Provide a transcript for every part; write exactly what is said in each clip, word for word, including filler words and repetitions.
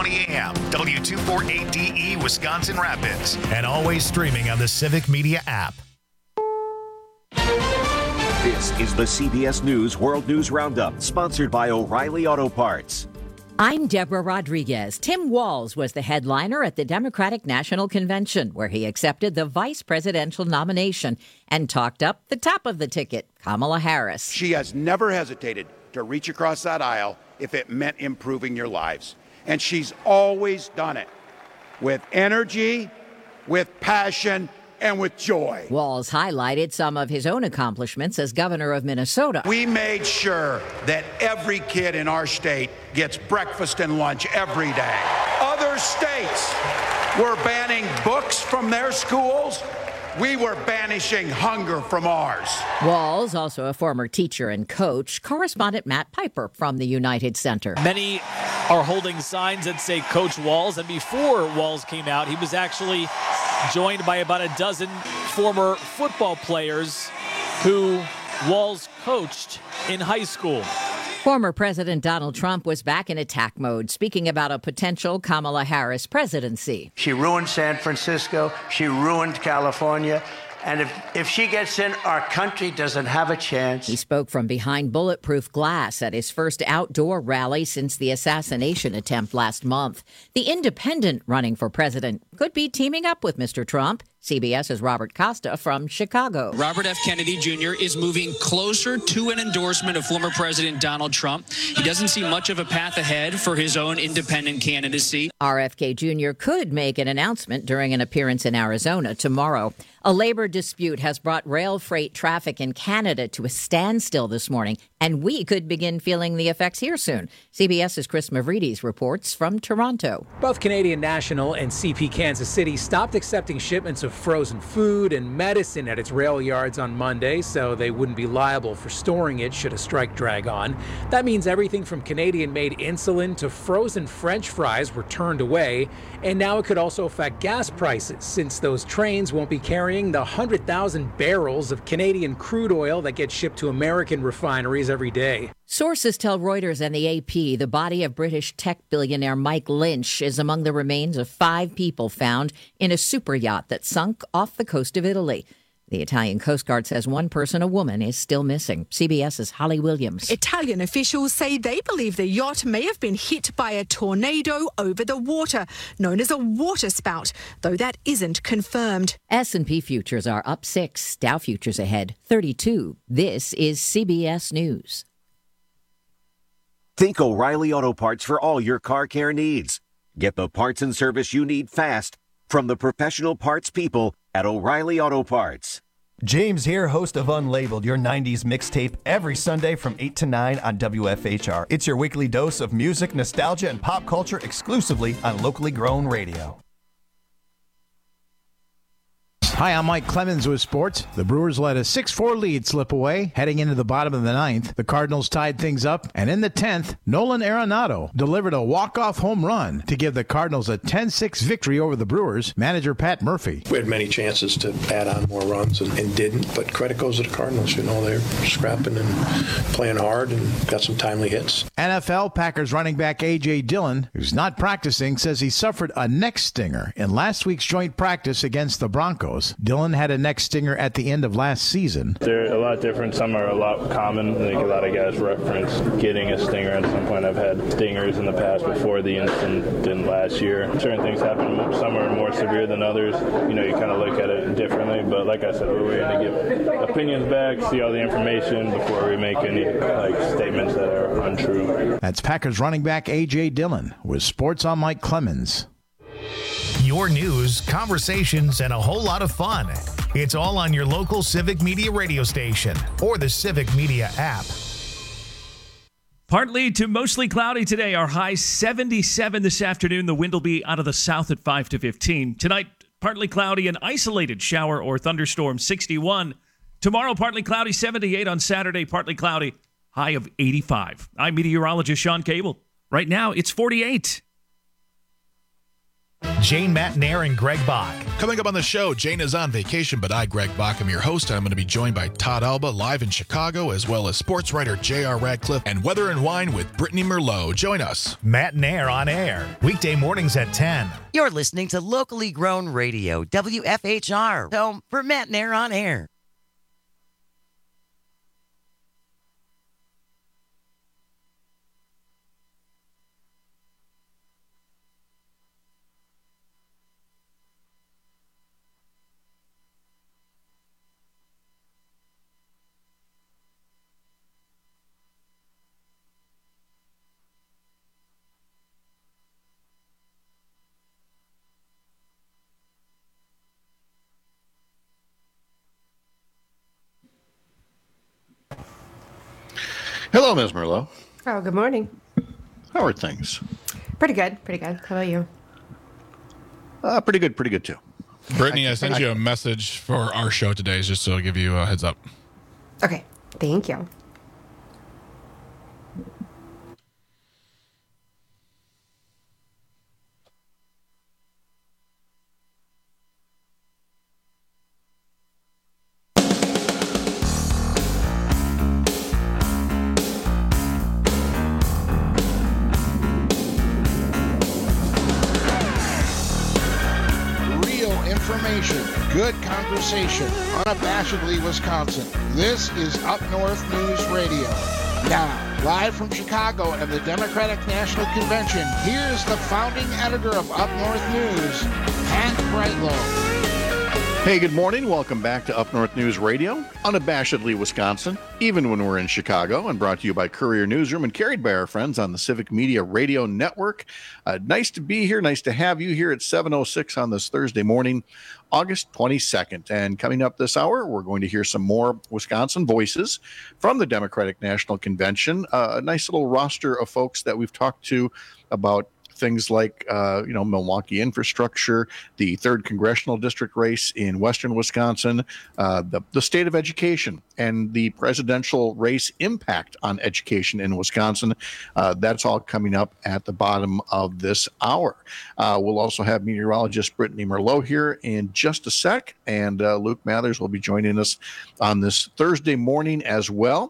twenty a.m., W two forty-eight D E, Wisconsin Rapids, and always streaming on the Civic Media app. This is the C B S News World News Roundup, sponsored by O'Reilly Auto Parts. I'm Deborah Rodriguez. Tim Walz was the headliner at the Democratic National Convention, where he accepted the vice presidential nomination and talked up the top of the ticket, Kamala Harris. She has never hesitated to reach across that aisle if it meant improving your lives. And she's always done it with energy, with passion, and with joy. Walz highlighted some of his own accomplishments as governor of Minnesota. We made sure that every kid in our state gets breakfast and lunch every day. Other states were banning books from their schools. We were banishing hunger from ours. Walz, also a former teacher and coach, correspondent Matt Piper from the United Center. Many are holding signs that say Coach Walz, and before Walz came out, he was actually joined by about a dozen former football players who Walz coached in high school. Former President Donald Trump was back in attack mode, speaking about a potential Kamala Harris presidency. She ruined San Francisco. She ruined California. And if, if she gets in, our country doesn't have a chance. He spoke from behind bulletproof glass at his first outdoor rally since the assassination attempt last month. The independent running for president could be teaming up with Mister Trump. CBS's Robert Costa from Chicago. Robert F. Kennedy Junior is moving closer to an endorsement of former President Donald Trump. He doesn't see much of a path ahead for his own independent candidacy. R F K Junior could make an announcement during an appearance in Arizona tomorrow. A labor dispute has brought rail freight traffic in Canada to a standstill this morning, and we could begin feeling the effects here soon. CBS's Chris Mavridis reports from Toronto. Both Canadian National and C P Kansas City stopped accepting shipments of frozen food and medicine at its rail yards on Monday, so they wouldn't be liable for storing it should a strike drag on. That means everything from Canadian-made insulin to frozen French fries were turned away, and now it could also affect gas prices since those trains won't be carrying the one hundred thousand barrels of Canadian crude oil that get shipped to American refineries every day. Sources tell Reuters and the A P the body of British tech billionaire Mike Lynch is among the remains of five people found in a super yacht that sunk off the coast of Italy. The Italian Coast Guard says one person, a woman, is still missing. CBS's Holly Williams. Italian officials say they believe the yacht may have been hit by a tornado over the water, known as a waterspout, though that isn't confirmed. S and P futures are up six, Dow futures ahead thirty-two. This is C B S News. Think O'Reilly Auto Parts for all your car care needs. Get the parts and service you need fast from the professional parts people at O'Reilly Auto Parts. James here, host of Unlabeled, your nineties mixtape, every Sunday from eight to nine on W F H R. It's your weekly dose of music, nostalgia, and pop culture exclusively on locally grown radio. Hi, I'm Mike Clemens with sports. The Brewers let a six four lead slip away heading into the bottom of the ninth. The Cardinals tied things up, and in the tenth, Nolan Arenado delivered a walk-off home run to give the Cardinals a ten six victory over the Brewers. Manager Pat Murphy. We had many chances to add on more runs and, and didn't, but credit goes to the Cardinals. You know, they're scrapping and playing hard and got some timely hits. N F L Packers running back A J. Dillon, who's not practicing, says he suffered a neck stinger in last week's joint practice against the Broncos. Dillon had a neck stinger at the end of last season. They're a lot different. Some are a lot common. I think a lot of guys reference getting a stinger at some point. I've had stingers in the past before the incident last year. Certain things happen. Some are more severe than others. You know, you kind of look at it differently. But like I said, we're waiting to get opinions back, see all the information before we make any like statements that are untrue. That's Packers running back A J. Dillon with Sports on Mike Clemens. Your news, conversations, and a whole lot of fun. It's all on your local Civic Media radio station or the Civic Media app. Partly to mostly cloudy today. Our high seventy-seven this afternoon. The wind will be out of the south at five to fifteen. Tonight, partly cloudy, an isolated shower or thunderstorm, sixty-one. Tomorrow, partly cloudy, seventy-eight. On Saturday, partly cloudy, high of eighty-five. I'm meteorologist Sean Cable. Right now, it's forty-eight. Jane Matnair and Greg Bach. Coming up on the show, Jane is on vacation, but I, Greg Bach, am your host. I'm going to be joined by Todd Alba live in Chicago, as well as sports writer J R. Radcliffe and Weather and Wine with Brittany Merlot. Join us. Matnair on air, weekday mornings at ten. You're listening to locally grown radio, W F H R, home for Matnair on air. Hello, Miz Merlot. Oh, good morning. How are things? Pretty good, pretty good. How about you? Uh, pretty good, pretty good too. Brittany, I, I sent you a message for our show today, just so I'll give you a heads up. Okay, thank you. Good conversation, unabashedly Wisconsin. This is Up North News Radio. Now, live from Chicago and the Democratic National Convention, here's the founding editor of Up North News, Pat Brightlow. Hey, good morning. Welcome back to Up North News Radio, unabashedly Wisconsin, even when we're in Chicago, and brought to you by Courier Newsroom and carried by our friends on the Civic Media Radio Network. Uh, nice to be here. Nice to have you here at seven oh six on this Thursday morning, August twenty-second. And coming up this hour, we're going to hear some more Wisconsin voices from the Democratic National Convention. Uh, a nice little roster of folks that we've talked to about things like, uh, you know, Milwaukee infrastructure, the third congressional district race in western Wisconsin, uh, the, the state of education, and the presidential race impact on education in Wisconsin. Uh, that's all coming up at the bottom of this hour. Uh, we'll also have meteorologist Brittany Merlot here in just a sec, and uh, Luke Mathers will be joining us on this Thursday morning as well.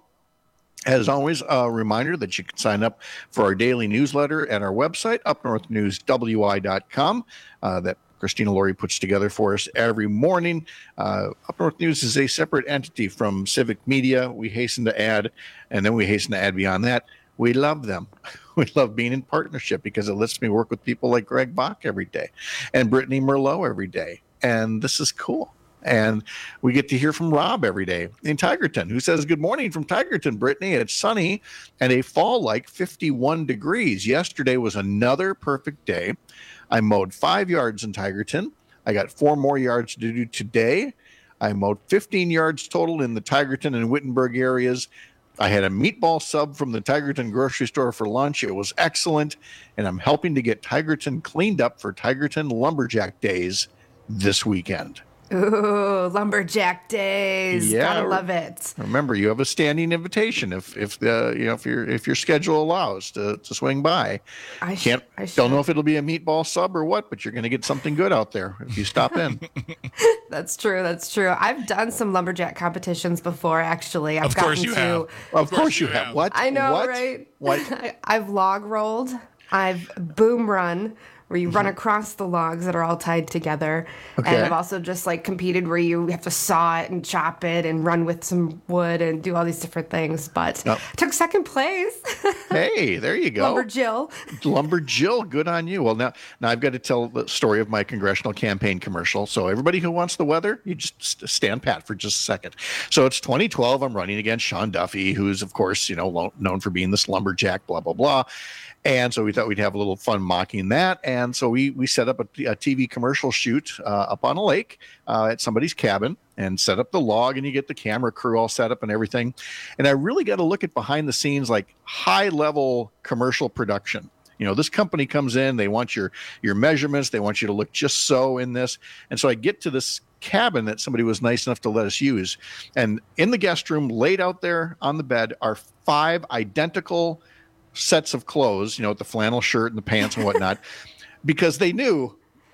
As always, a reminder that you can sign up for our daily newsletter at our website, up north news w i dot com, uh, that Christina Laurie puts together for us every morning. Uh, Up North News is a separate entity from Civic Media. We hasten to add, and then we hasten to add beyond that, we love them. We love being in partnership because it lets me work with people like Greg Bach every day and Brittany Merlot every day. And this is cool. And we get to hear from Rob every day in Tigerton, who says, good morning from Tigerton, Brittany. It's sunny and a fall-like fifty-one degrees. Yesterday was another perfect day. I mowed five yards in Tigerton. I got four more yards to do today. I mowed fifteen yards total in the Tigerton and Wittenberg areas. I had a meatball sub from the Tigerton grocery store for lunch. It was excellent. And I'm helping to get Tigerton cleaned up for Tigerton Lumberjack Days this weekend. Ooh, Lumberjack Days. Yeah, Gotta love it. Remember, you have a standing invitation if if the you know if your if your schedule allows to, to swing by. I can't sh- I don't know if it'll be a meatball sub or what, but you're going to get something good out there if you stop in. That's true. That's true. I've done some lumberjack competitions before. Actually, I've Of course gotten you to, have. Of, of course, course you have. have. What? I know, what? right? What? I, I've log rolled. I've boom run, where you run across the logs that are all tied together. Okay. And I've also just like competed where you have to saw it and chop it and run with some wood and do all these different things. But Yep. I took second place. Hey, there you go. Lumber Jill. Lumber Jill, good on you. Well, now, now I've got to tell the story of my congressional campaign commercial. So everybody who wants the weather, you just st- stand pat for just a second. So it's twenty twelve. I'm running against Sean Duffy, who's, of course, you know, lo- known for being this lumberjack, blah, blah, blah. And so we thought we'd have a little fun mocking that. And so we we set up a, a T V commercial shoot uh, up on a lake uh, at somebody's cabin and set up the log, and you get the camera crew all set up and everything. And I really got to look at behind the scenes, like high level commercial production. You know, this company comes in, they want your your measurements, they want you to look just so in this. And so I get to this cabin that somebody was nice enough to let us use. And in the guest room, laid out there on the bed, are five identical sets of clothes, you know, with the flannel shirt and the pants and whatnot, because they knew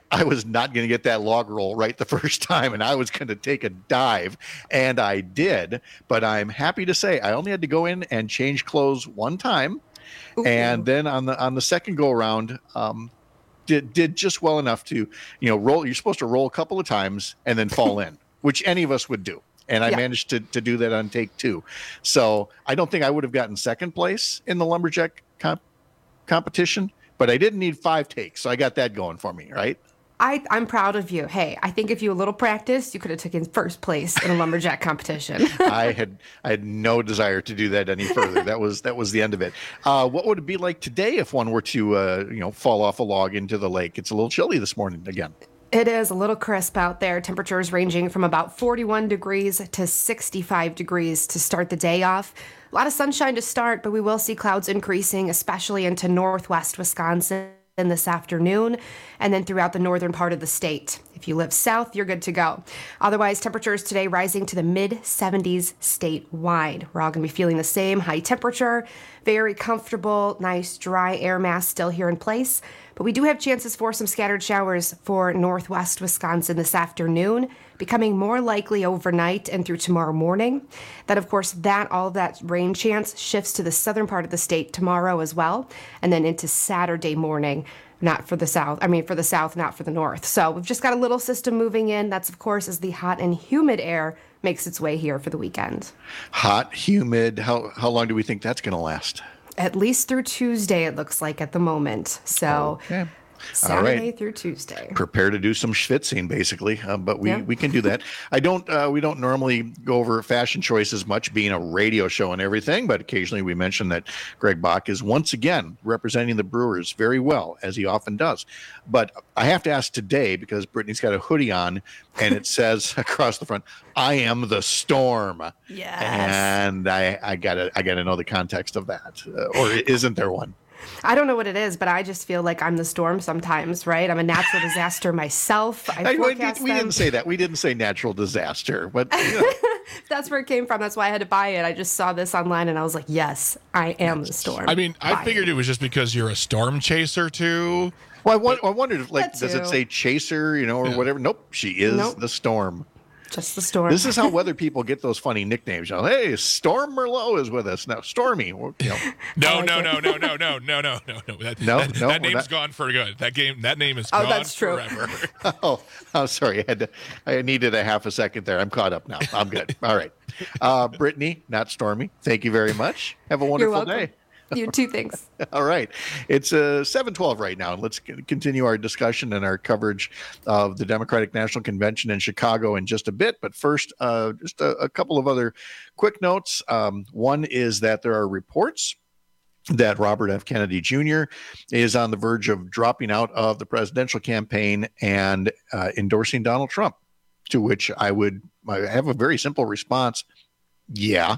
I was not going to get that log roll right the first time, and I was going to take a dive, and I did. But I'm happy to say I only had to go in and change clothes one time, Ooh. and then on the on the second go around, um, did did just well enough to, you know, roll. You're supposed to roll a couple of times and then fall in, which any of us would do. And I yeah. managed to to do that on take two. So I don't think I would have gotten second place in the lumberjack comp- competition, but I didn't need five takes, so I got that going for me, right? I, I'm proud of you. Hey, I think if you a little practice, you could have taken first place in a lumberjack competition. I had I had no desire to do that any further. That was that was the end of it. Uh, what would it be like today if one were to uh, you know fall off a log into the lake? It's a little chilly this morning again. It is a little crisp out there. Temperatures ranging from about forty-one degrees to sixty-five degrees to start the day off. A lot of sunshine to start, but we will see clouds increasing, especially into northwest Wisconsin this afternoon, and then throughout the northern part of the state. If you live south, you're good to go. Otherwise, temperatures today rising to the mid seventies statewide. We're all going to be feeling the same high temperature, very comfortable, nice dry air mass still here in place. But we do have chances for some scattered showers for northwest Wisconsin this afternoon, becoming more likely overnight and through tomorrow morning. Then, of course, that all of that rain chance shifts to the southern part of the state tomorrow as well, and then into Saturday morning. Not for the south, I mean for the south, not for the north. So we've just got a little system moving in. That's, of course, as the hot and humid air makes its way here for the weekend. Hot, humid, how how long do we think that's going to last? At least through Tuesday, it looks like at the moment. So okay. Saturday right. through Tuesday. Prepare to do some schwitzing, basically, uh, but we, Yeah. we can do that. I don't. Uh, we don't normally go over fashion choices much, being a radio show and everything. But occasionally we mention that Greg Bach is once again representing the Brewers very well, as he often does. But I have to ask today because Brittany's got a hoodie on, and it says across the front, "I am the storm." Yes. And I, I gotta, I gotta know the context of that, uh, or isn't there one? I don't know what it is, but I just feel like I'm the storm sometimes, right? I'm a natural disaster myself. I I- we, forecast we them. didn't say that. We didn't say natural disaster, but you know. That's where it came from. That's why I had to buy it. I just saw this online and I was like, yes, I am the storm. I mean, I Buy figured it. it was just because you're a storm chaser too. Well, I, wa- I wondered if, like, That does it too. say chaser, you know, or whatever? Nope, she is Nope. the storm. Just the storm. This is how weather people get those funny nicknames. You know, hey, Storm Merlot is with us now. Stormy. Well, you know. No, like no, it. no, no, no, no, no, no, no, no. That, No, that, no, that we're name's not- gone for good. That game, that name is Oh, gone that's true. forever. Oh, I'm sorry. I had to. I needed a half a second there. I'm caught up now. I'm good. All right. Uh, Brittany, not Stormy. Thank you very much. Have a You're wonderful welcome. day. You two things. All right. It's uh, seven twelve right now. Let's c- continue our discussion and our coverage of the Democratic National Convention in Chicago in just a bit. But first, uh, just a, a couple of other quick notes. Um, one is that there are reports that Robert F. Kennedy Junior is on the verge of dropping out of the presidential campaign and uh, endorsing Donald Trump, to which I would I have a very simple response. Yeah.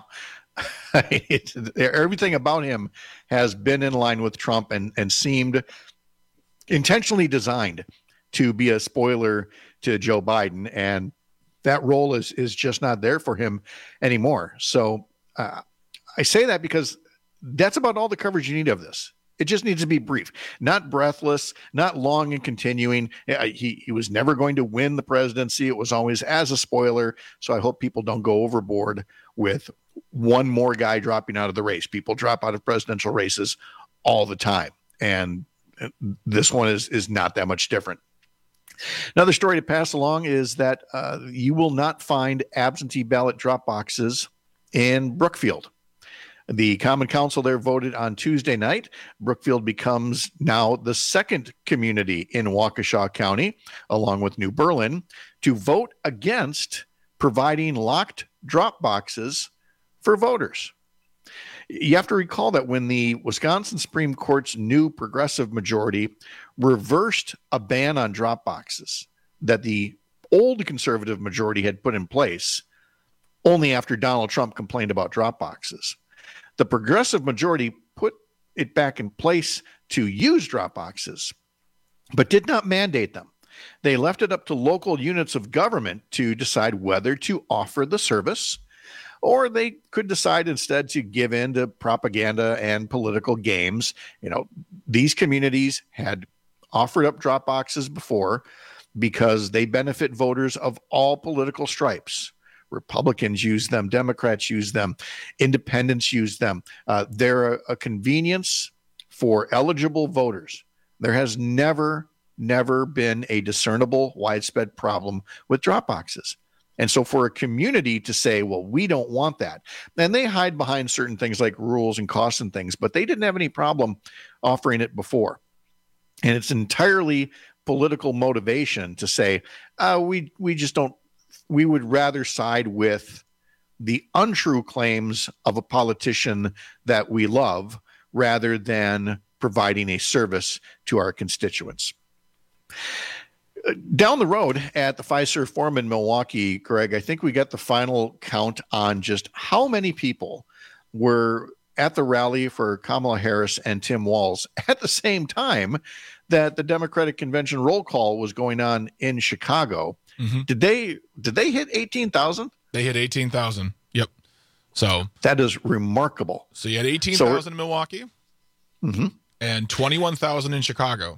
It, everything about him has been in line with Trump and, and seemed intentionally designed to be a spoiler to Joe Biden. And that role is, is just not there for him anymore. So uh, I say that because that's about all the coverage you need of this. It just needs to be brief, not breathless, not long and continuing. Uh, He, he was never going to win the presidency. It was always as a spoiler. So I hope people don't go overboard with one more guy dropping out of the race. People drop out of presidential races all the time. And this one is, is not that much different. Another story to pass along is that uh, you will not find absentee ballot drop boxes in Brookfield. The Common Council there voted on Tuesday night. Brookfield becomes now the second community in Waukesha County, along with New Berlin, to vote against providing locked drop boxes for voters. You have to recall that when the Wisconsin Supreme Court's new progressive majority reversed a ban on drop boxes that the old conservative majority had put in place only after Donald Trump complained about drop boxes, the progressive majority put it back in place to use drop boxes, but did not mandate them. They left it up to local units of government to decide whether to offer the service, or they could decide instead to give in to propaganda and political games. You know, these communities had offered up drop boxes before because they benefit voters of all political stripes. Republicans use them, Democrats use them, independents use them. Uh, they're a, a convenience for eligible voters. There has never, never been a discernible, widespread problem with drop boxes. And so for a community to say, well, we don't want that, and they hide behind certain things like rules and costs and things, but they didn't have any problem offering it before. And it's entirely political motivation to say, uh, we we just don't, we would rather side with the untrue claims of a politician that we love rather than providing a service to our constituents. Down the road at the Fiserv Forum in Milwaukee, Greg, I think we got the final count on just how many people were at the rally for Kamala Harris and Tim Walz at the same time that the Democratic Convention roll call was going on in Chicago. Mm-hmm. Did they did they hit eighteen thousand? They hit eighteen thousand. Yep. So that is remarkable. So you had eighteen thousand so, in Milwaukee mm-hmm. and twenty-one thousand in Chicago.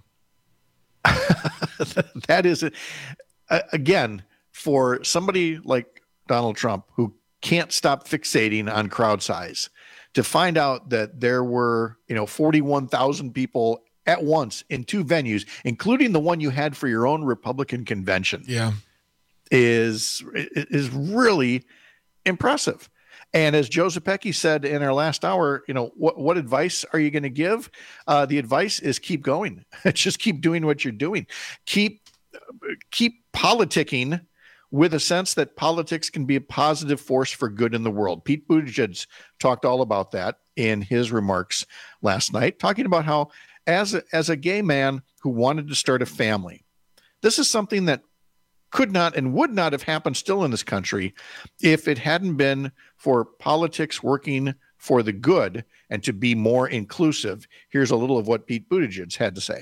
That is, uh, again, for somebody like Donald Trump, who can't stop fixating on crowd size, to find out that there were, you know, forty-one thousand people at once in two venues, including the one you had for your own Republican convention, yeah, is is really impressive. And as Joe Zepecki said in our last hour, you know, what, what advice are you going to give? Uh, the advice is keep going. Just keep doing what you're doing. Keep keep politicking with a sense that politics can be a positive force for good in the world. Pete Buttigieg talked all about that in his remarks last night, talking about how as a, as a gay man who wanted to start a family, this is something that could not and would not have happened still in this country if it hadn't been for politics working for the good and to be more inclusive. Here's a little of what Pete Buttigieg had to say.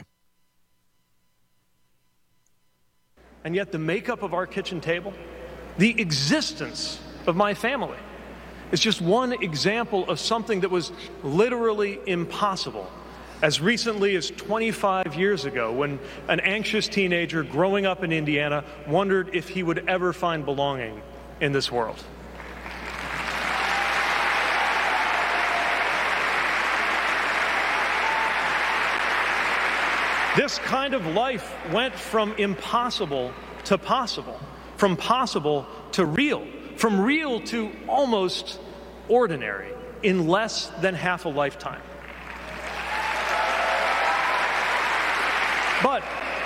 And yet the makeup of our kitchen table, the existence of my family, is just one example of something that was literally impossible. As recently as twenty-five years ago, when an anxious teenager growing up in Indiana wondered if he would ever find belonging in this world. This kind of life went from impossible to possible, from possible to real, from real to almost ordinary in less than half a lifetime. But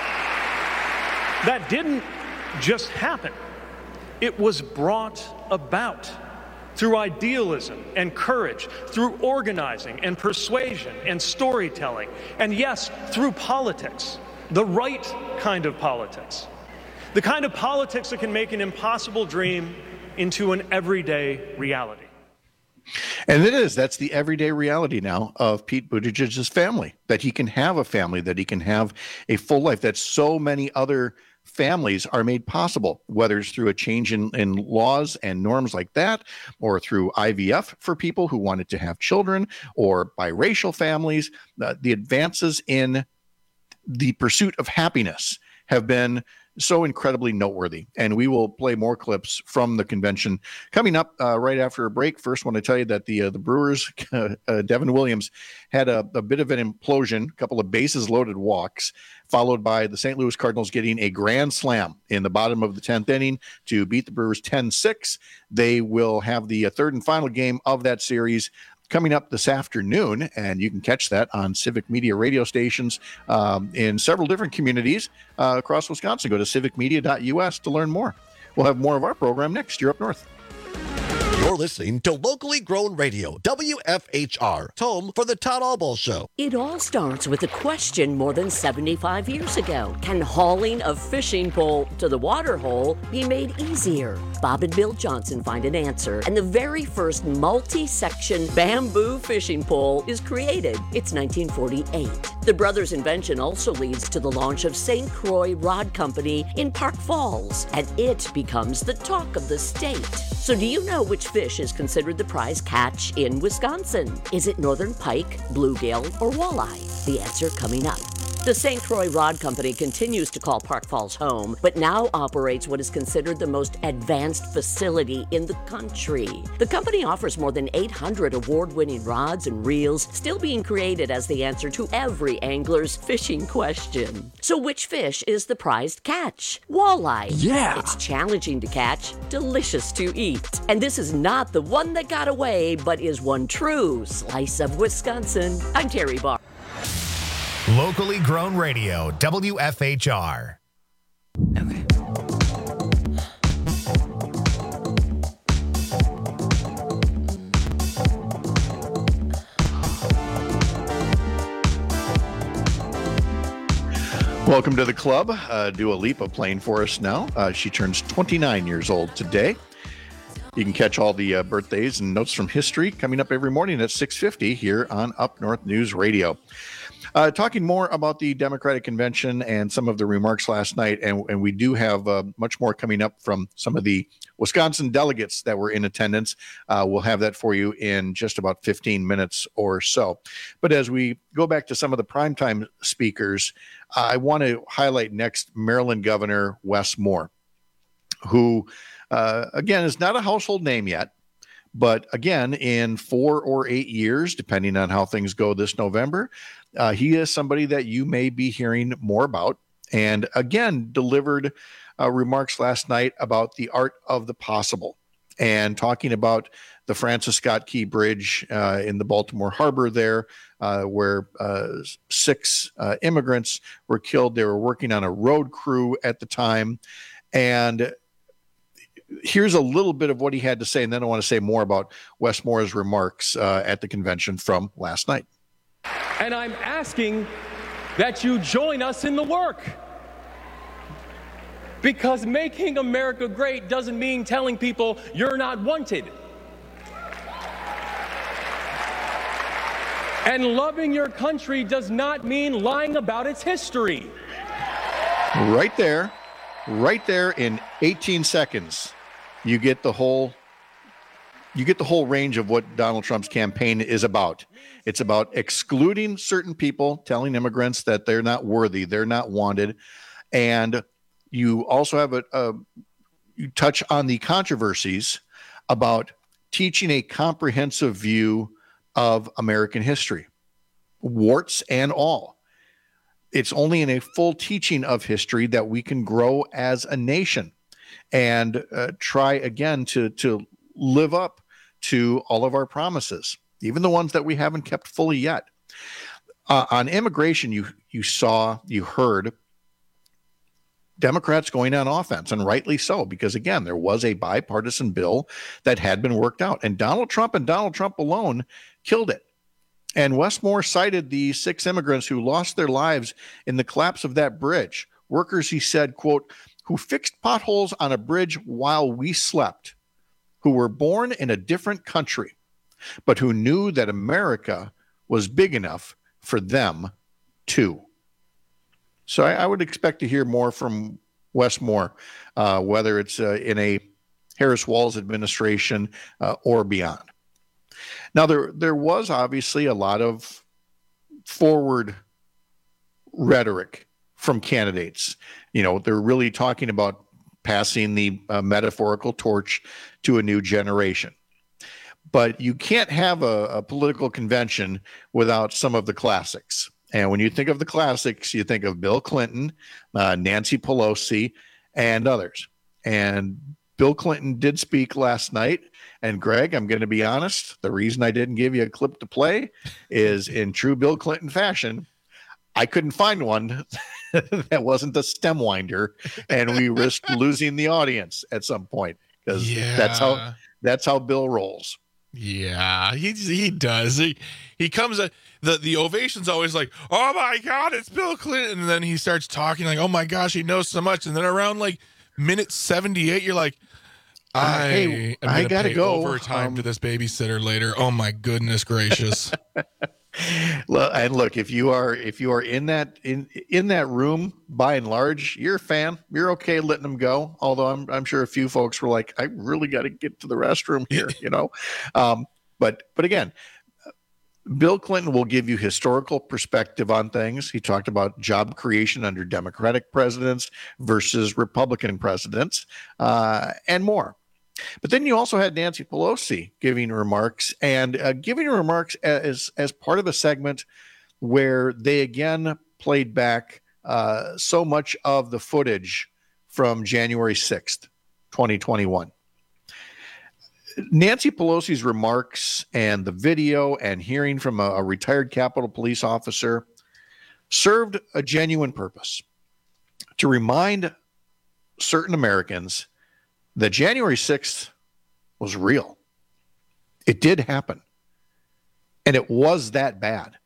that didn't just happen. It was brought about through idealism and courage, through organizing and persuasion and storytelling, and yes, through politics, the right kind of politics, the kind of politics that can make an impossible dream into an everyday reality. And it is. That's the everyday reality now of Pete Buttigieg's family, that he can have a family, that he can have a full life, that so many other families are made possible, whether it's through a change in, in laws and norms like that, or through I V F for people who wanted to have children, or biracial families. Uh, the advances in the pursuit of happiness have been so incredibly noteworthy. And we will play more clips from the convention coming up uh, right after a break. First, I want to tell you that the uh, the Brewers, uh, uh, Devin Williams, had a, a bit of an implosion, a couple of bases loaded walks, followed by the Saint Louis Cardinals getting a grand slam in the bottom of the tenth inning to beat the Brewers ten six. They will have the uh, third and final game of that series coming up this afternoon, and you can catch that on Civic Media radio stations um, in several different communities uh, across Wisconsin. Go to civic media dot u s to learn more. We'll have more of our program next year up north. You're listening to Locally Grown Radio, W F H R, home for the Todd Albaugh Show. It all starts with a question more than seventy-five years ago. Can hauling a fishing pole to the water hole be made easier? Bob and Bill Johnson find an answer, and the very first multi-section bamboo fishing pole is created. It's nineteen forty-eight. The brothers' invention also leads to the launch of Saint Croix Rod Company in Park Falls, and it becomes the talk of the state. So do you know which fish is considered the prize catch in Wisconsin? Is it northern pike, bluegill, or walleye? The answer coming up. The Saint Croix Rod Company continues to call Park Falls home, but now operates what is considered the most advanced facility in the country. The company offers more than eight hundred award-winning rods and reels, still being created as the answer to every angler's fishing question. So which fish is the prized catch? Walleye. Yeah! It's challenging to catch, delicious to eat. And this is not the one that got away, but is one true slice of Wisconsin. I'm Terry Barr. Locally grown radio, W F H R. Okay. Welcome to the club. Uh, Dua Lipa playing for us now. Uh, she turns twenty-nine years old today. You can catch all the uh, birthdays and notes from history coming up every morning at six fifty here on Up North News Radio. Uh, talking more about the Democratic Convention and some of the remarks last night, and, and we do have uh, much more coming up from some of the Wisconsin delegates that were in attendance. Uh, we'll have that for you in just about fifteen minutes or so. But as we go back to some of the primetime speakers, uh, I want to highlight next Maryland Governor Wes Moore, who, uh, again, is not a household name yet. But again, in four or eight years, depending on how things go this November, uh, he is somebody that you may be hearing more about. And again, delivered uh, remarks last night about the art of the possible and talking about the Francis Scott Key Bridge uh, in the Baltimore Harbor there, uh, where uh, six uh, immigrants were killed. They were working on a road crew at the time. And here's a little bit of what he had to say, and then I want to say more about Wes Moore's remarks uh, at the convention from last night. And I'm asking that you join us in the work. Because making America great doesn't mean telling people you're not wanted. And loving your country does not mean lying about its history. Right there, right there in eighteen seconds. You get the whole you get the whole range of what Donald Trump's campaign is about. It's about excluding certain people, telling immigrants that they're not worthy, they're not wanted. And you also have a, a you touch on the controversies about teaching a comprehensive view of American history, warts and all. It's only in a full teaching of history that we can grow as a nation and uh, try again to to live up to all of our promises, even the ones that we haven't kept fully yet. Uh, on immigration, you you saw, you heard Democrats going on offense, and rightly so, because again, there was a bipartisan bill that had been worked out, and Donald Trump and Donald Trump alone killed it. And Wes Moore cited the six immigrants who lost their lives in the collapse of that bridge. Workers, he said, quote, who fixed potholes on a bridge while we slept, who were born in a different country, but who knew that America was big enough for them too. So I, I would expect to hear more from Wes Moore, uh, whether it's uh, in a Harris Walz administration uh, or beyond. Now, there there was obviously a lot of forward rhetoric from candidates. You know, they're really talking about passing the uh, metaphorical torch to a new generation. But you can't have a, a political convention without some of the classics. And when you think of the classics, you think of Bill Clinton, uh, Nancy Pelosi, and others. And Bill Clinton did speak last night. And Greg, I'm going to be honest, the reason I didn't give you a clip to play is in true Bill Clinton fashion, I couldn't find one that wasn't the stem winder, and we risked losing the audience at some point because yeah. that's how that's how Bill rolls. Yeah, he he does. He he comes at the the ovation's always like, oh my God, it's Bill Clinton, and then he starts talking like, oh my gosh, he knows so much, and then around like minute seventy-eight, you're like, I uh, hey, am I gonna gotta pay go overtime um, to this babysitter later. Oh my goodness gracious. And look, if you are if you are in that in in that room, by and large, you're a fan. You're okay letting them go. Although I'm I'm sure a few folks were like, I really got to get to the restroom here, you know. Um, but but again, Bill Clinton will give you historical perspective on things. He talked about job creation under Democratic presidents versus Republican presidents, uh, and more. But then you also had Nancy Pelosi giving remarks, and uh, giving remarks as as part of a segment where they again played back uh, so much of the footage from January sixth, twenty twenty-one. Nancy Pelosi's remarks and the video and hearing from a, a retired Capitol Police officer served a genuine purpose to remind certain Americans that January sixth was real. It did happen. And it was that bad.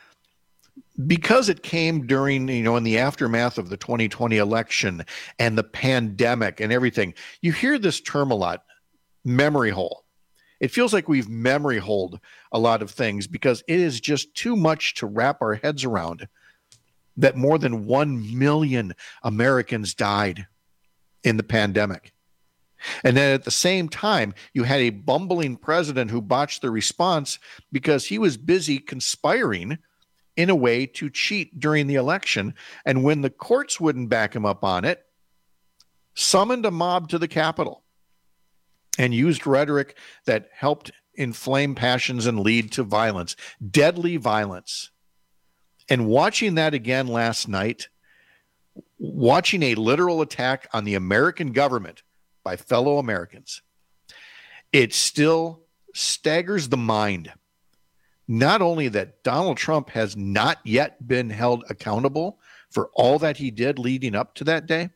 Because it came during, you know, in the aftermath of the twenty twenty election and the pandemic and everything, you hear this term a lot. Memory hole. It feels like we've memory holed a lot of things because it is just too much to wrap our heads around that more than one million Americans died in the pandemic. And then at the same time, you had a bumbling president who botched the response because he was busy conspiring in a way to cheat during the election. And when the courts wouldn't back him up on it, summoned a mob to the Capitol and used rhetoric that helped inflame passions and lead to violence, deadly violence. And watching that again last night, watching a literal attack on the American government by fellow Americans, it still staggers the mind. Not only that Donald Trump has not yet been held accountable for all that he did leading up to that day,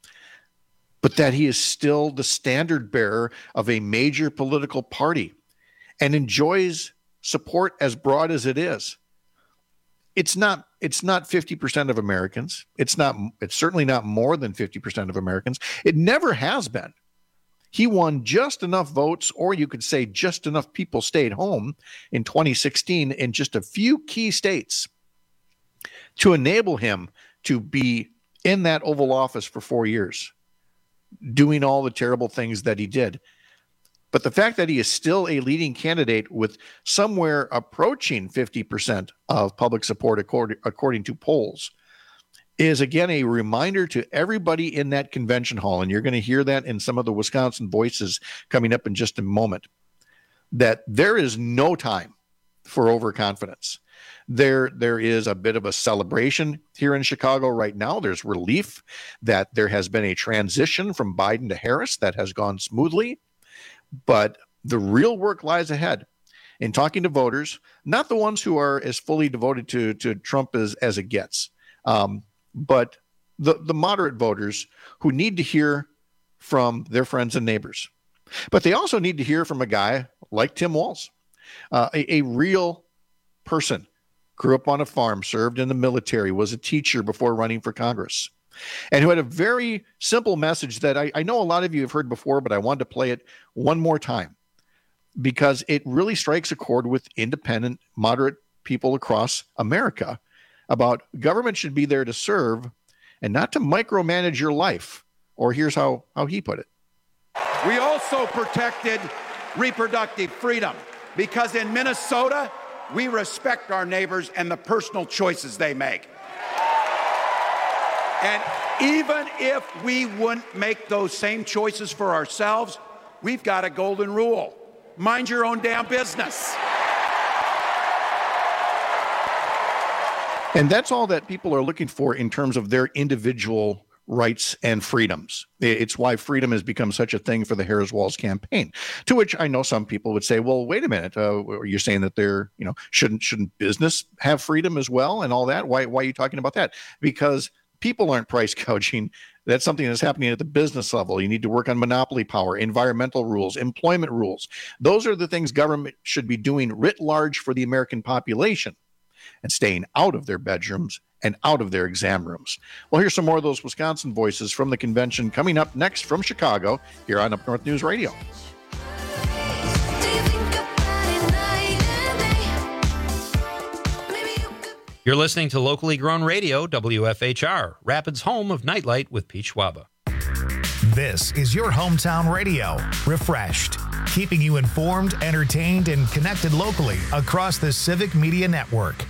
but that he is still the standard bearer of a major political party and enjoys support as broad as it is. It's not, it's not fifty percent of Americans. It's not, it's certainly not more than fifty percent of Americans. It never has been. He won just enough votes, or you could say just enough people stayed home in twenty sixteen in just a few key states to enable him to be in that Oval Office for four years. Doing all the terrible things that he did. But the fact that he is still a leading candidate with somewhere approaching fifty percent of public support according, according to polls is, again, a reminder to everybody in that convention hall, and you're going to hear that in some of the Wisconsin voices coming up in just a moment, that there is no time for overconfidence. There, there is a bit of a celebration here in Chicago right now. There's relief that there has been a transition from Biden to Harris that has gone smoothly, but the real work lies ahead in talking to voters, not the ones who are as fully devoted to, to Trump as, as it gets, um, but the, the moderate voters who need to hear from their friends and neighbors. But they also need to hear from a guy like Tim Walz, uh, a, a real person. Grew up on a farm, served in the military, was a teacher before running for Congress, and who had a very simple message that I, I know a lot of you have heard before, but I wanted to play it one more time because it really strikes a chord with independent, moderate people across America about government should be there to serve and not to micromanage your life. Or here's how, how he put it. We also protected reproductive freedom because in Minnesota, we respect our neighbors and the personal choices they make. And even if we wouldn't make those same choices for ourselves, we've got a golden rule. Mind your own damn business. And that's all that people are looking for in terms of their individual rights and freedoms. It's why freedom has become such a thing for the Harris Walz campaign, to which I know some people would say, well, wait a minute, uh, you're saying that they're, you know, shouldn't shouldn't business have freedom as well and all that? Why, why are you talking about that? Because people aren't price gouging. That's something that's happening at the business level. You need to work on monopoly power, environmental rules, employment rules. Those are the things government should be doing writ large for the American population and staying out of their bedrooms and out of their exam rooms. Well, here's some more of those Wisconsin voices from the convention coming up next from Chicago here on Up North News Radio. You're listening to locally grown radio, W F H R, Rapids' home of Nightlight with Pete Schwaba. This is your hometown radio, refreshed. keeping you informed, entertained, and connected locally across the Civic Media Network.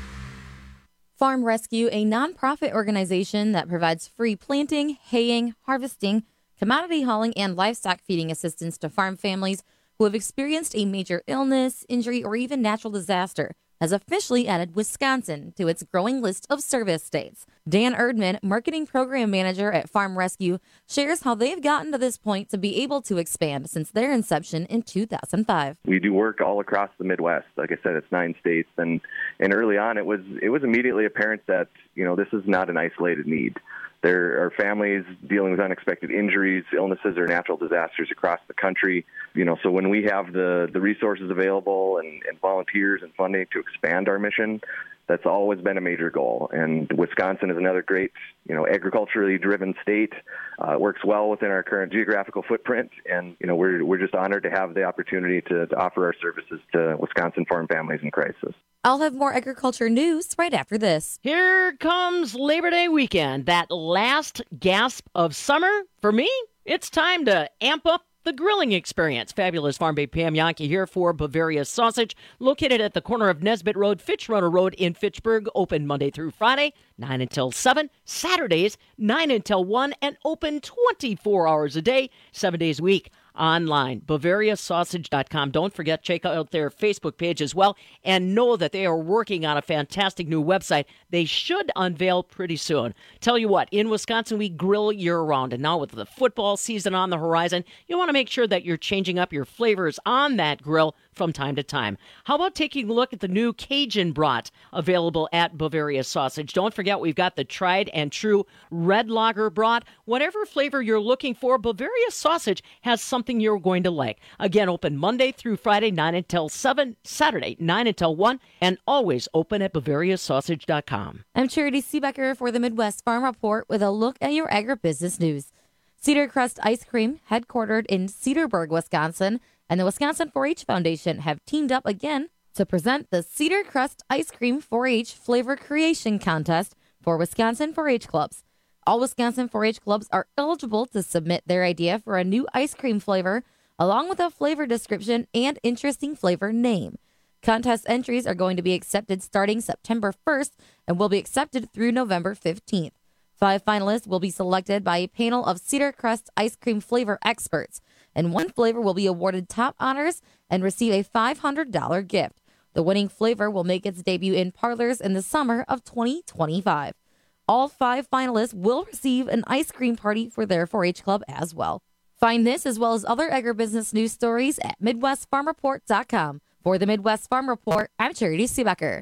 Farm Rescue, a nonprofit organization that provides free planting, haying, harvesting, commodity hauling, and livestock feeding assistance to farm families who have experienced a major illness, injury, or even natural disaster, has officially added Wisconsin to its growing list of service states. Dan Erdman, Marketing Program Manager at Farm Rescue, shares how they've gotten to this point to be able to expand since their inception in two thousand five. We do work all across the Midwest. Like I said, it's nine states, and, and early on it was it was immediately apparent that, you know, this is not an isolated need. There are families dealing with unexpected injuries, illnesses, or natural disasters across the country. You know, so when we have the, the resources available and, and volunteers and funding to expand our mission, that's always been a major goal. And Wisconsin is another great, you know, agriculturally driven state. Uh, it works well within our current geographical footprint, and you know, we're we're just honored to have the opportunity to, to offer our services to Wisconsin farm families in crisis. I'll have more agriculture news right after this. Here comes Labor Day weekend, that last gasp of summer. For me, it's time to amp up the grilling experience. Fabulous Farm Babe Pam Yankee here for Bavaria Sausage, located at the corner of Nesbitt Road, Fitchrutter Road in Fitchburg, open Monday through Friday, nine until seven, Saturdays, nine until one, and open twenty-four hours a day, seven days a week. Online, Bavaria Sausage dot com. Don't forget, check out their Facebook page as well, and know that they are working on a fantastic new website they should unveil pretty soon. Tell you what, in Wisconsin, we grill year-round, and now with the football season on the horizon, you want to make sure that you're changing up your flavors on that grill from time to time. How about taking a look at the new Cajun Brat available at Bavaria Sausage? Don't forget, we've got the tried and true red lager brat. Whatever flavor you're looking for, Bavaria Sausage has something you're going to like. Again, open Monday through Friday, nine until seven, Saturday, nine until one, and always open at Bavaria Sausage dot com. I'm Charity Seebecker for the Midwest Farm Report with a look at your agribusiness news. Cedar Crust Ice Cream, headquartered in Cedarburg, Wisconsin, and the Wisconsin four H Foundation have teamed up again to present the Cedar Crust Ice Cream four H Flavor Creation Contest for Wisconsin four H clubs. All Wisconsin four H clubs are eligible to submit their idea for a new ice cream flavor, along with a flavor description and interesting flavor name. Contest entries are going to be accepted starting September first and will be accepted through November fifteenth. Five finalists will be selected by a panel of Cedar Crust ice cream flavor experts, and one flavor will be awarded top honors and receive a five hundred dollars gift. The winning flavor will make its debut in parlors in the summer of twenty twenty-five. All five finalists will receive an ice cream party for their four H club as well. Find this as well as other agribusiness news stories at Midwest Farm Report dot com. For the Midwest Farm Report, I'm Charity Seebecker.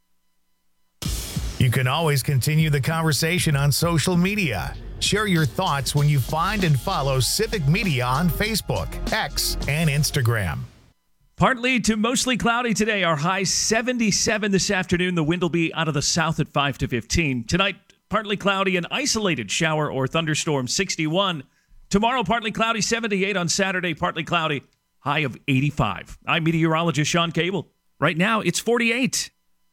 You can always continue the conversation on social media. Share your thoughts when you find and follow Civic Media on Facebook, X, and Instagram. Partly to mostly cloudy today. Our high seventy-seven this afternoon. The wind will be out of the south at five to fifteen. Tonight, partly cloudy and isolated shower or thunderstorm, sixty-one. Tomorrow, partly cloudy, seventy-eight. On Saturday, partly cloudy, high of eighty-five. I'm meteorologist Sean Cable. Right now, it's forty-eight.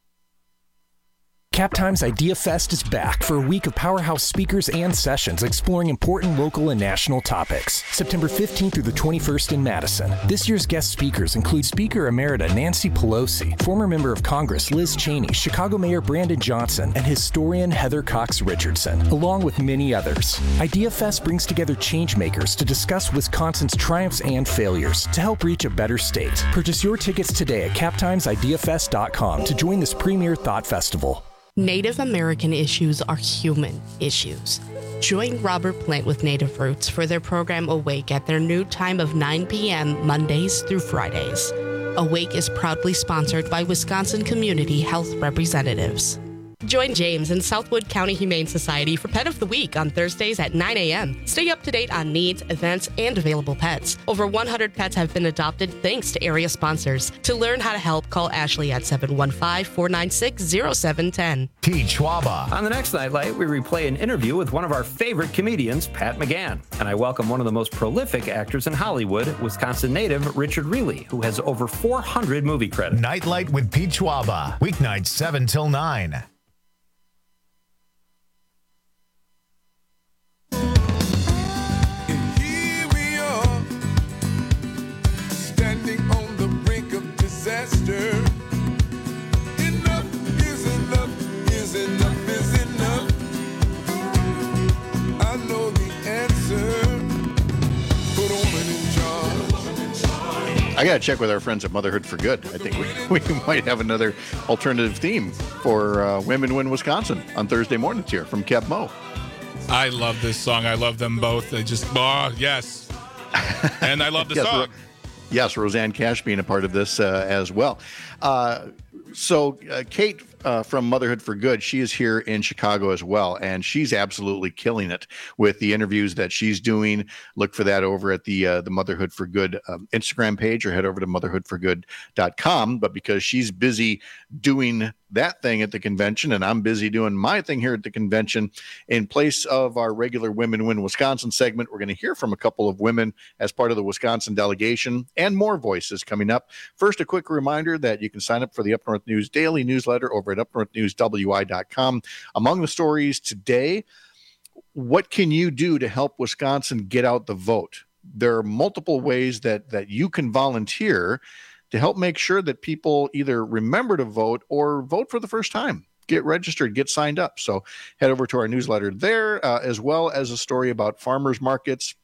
Cap Times Idea Fest is back for a week of powerhouse speakers and sessions exploring important local and national topics. September fifteenth through the twenty-first in Madison. This year's guest speakers include Speaker Emerita Nancy Pelosi, former member of Congress Liz Cheney, Chicago Mayor Brandon Johnson, and historian Heather Cox Richardson, along with many others. Idea Fest brings together changemakers to discuss Wisconsin's triumphs and failures to help reach a better state. Purchase your tickets today at cap times idea fest dot com to join this premier thought festival. Native American issues are human issues. Join Robert Plant with Native Roots for their program Awake at their new time of nine p.m. Mondays through Fridays. Awake is proudly sponsored by Wisconsin Community Health Representatives. Join James and Southwood County Humane Society for Pet of the Week on Thursdays at nine a.m. Stay up to date on needs, events, and available pets. Over one hundred pets have been adopted thanks to area sponsors. To learn how to help, call Ashley at seven one five, four nine six, zero seven one zero. Pete Schwaba. On the next Nightlight, we replay an interview with one of our favorite comedians, Pat McGann. And I welcome one of the most prolific actors in Hollywood, Wisconsin native Richard Reilly, who has over four hundred movie credits. Nightlight with Pete Schwaba. Weeknights seven till nine. Standing I got to check with our friends at Motherhood for Good. I think we, we might have another alternative theme for uh, Women Win Wisconsin on Thursday mornings here from Kev Mo. I love this song. I love them both. They just, oh, yes. And I love the yes, song. Ro- yes, Roseanne Cash being a part of this uh, as well. Uh, so uh, Kate uh, from Motherhood for Good, she is here in Chicago as well, and she's absolutely killing it with the interviews that she's doing. Look for that over at the uh, the Motherhood for Good um, Instagram page, or head over to motherhood for good dot com. But because she's busy doing that thing at the convention, and I'm busy doing my thing here at the convention, in place of our regular Women Win Wisconsin segment, we're going to hear from a couple of women as part of the Wisconsin delegation, and more voices coming up. First, a quick reminder that you can sign up for the Up North News daily newsletter over at up north news w i dot com. Among the stories today, what can you do to help Wisconsin get out the vote? There are multiple ways that that you can volunteer to help make sure that people either remember to vote or vote for the first time. Get registered, get signed up. So head over to our newsletter there, uh, as well as a story about farmers markets.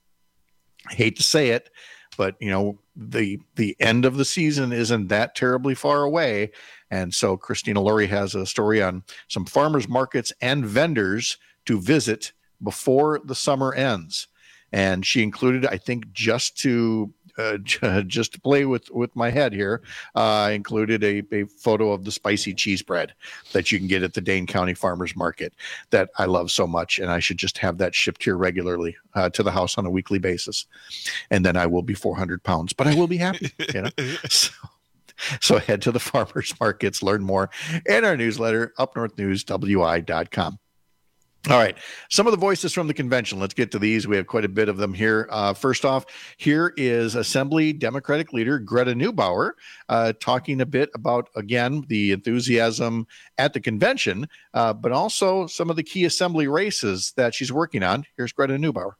I hate to say it, but you know, the the end of the season isn't that terribly far away. And so Christina Laurie has a story on some farmers markets and vendors to visit before the summer ends. And she included, I think, just to uh, just to play with, with my head here, uh, included a, a photo of the spicy cheese bread that you can get at the Dane County Farmers Market that I love so much. And I should just have that shipped here regularly uh, to the house on a weekly basis. And then I will be four hundred pounds, but I will be happy. You know? So, so head to the farmers markets, learn more in our newsletter, up north news w i dot com. All right. Some of the voices from the convention. Let's get to these. We have quite a bit of them here. Uh, first off, here is Assembly Democratic leader Greta Neubauer uh, talking a bit about, again, the enthusiasm at the convention, uh, but also some of the key assembly races that she's working on. Here's Greta Neubauer.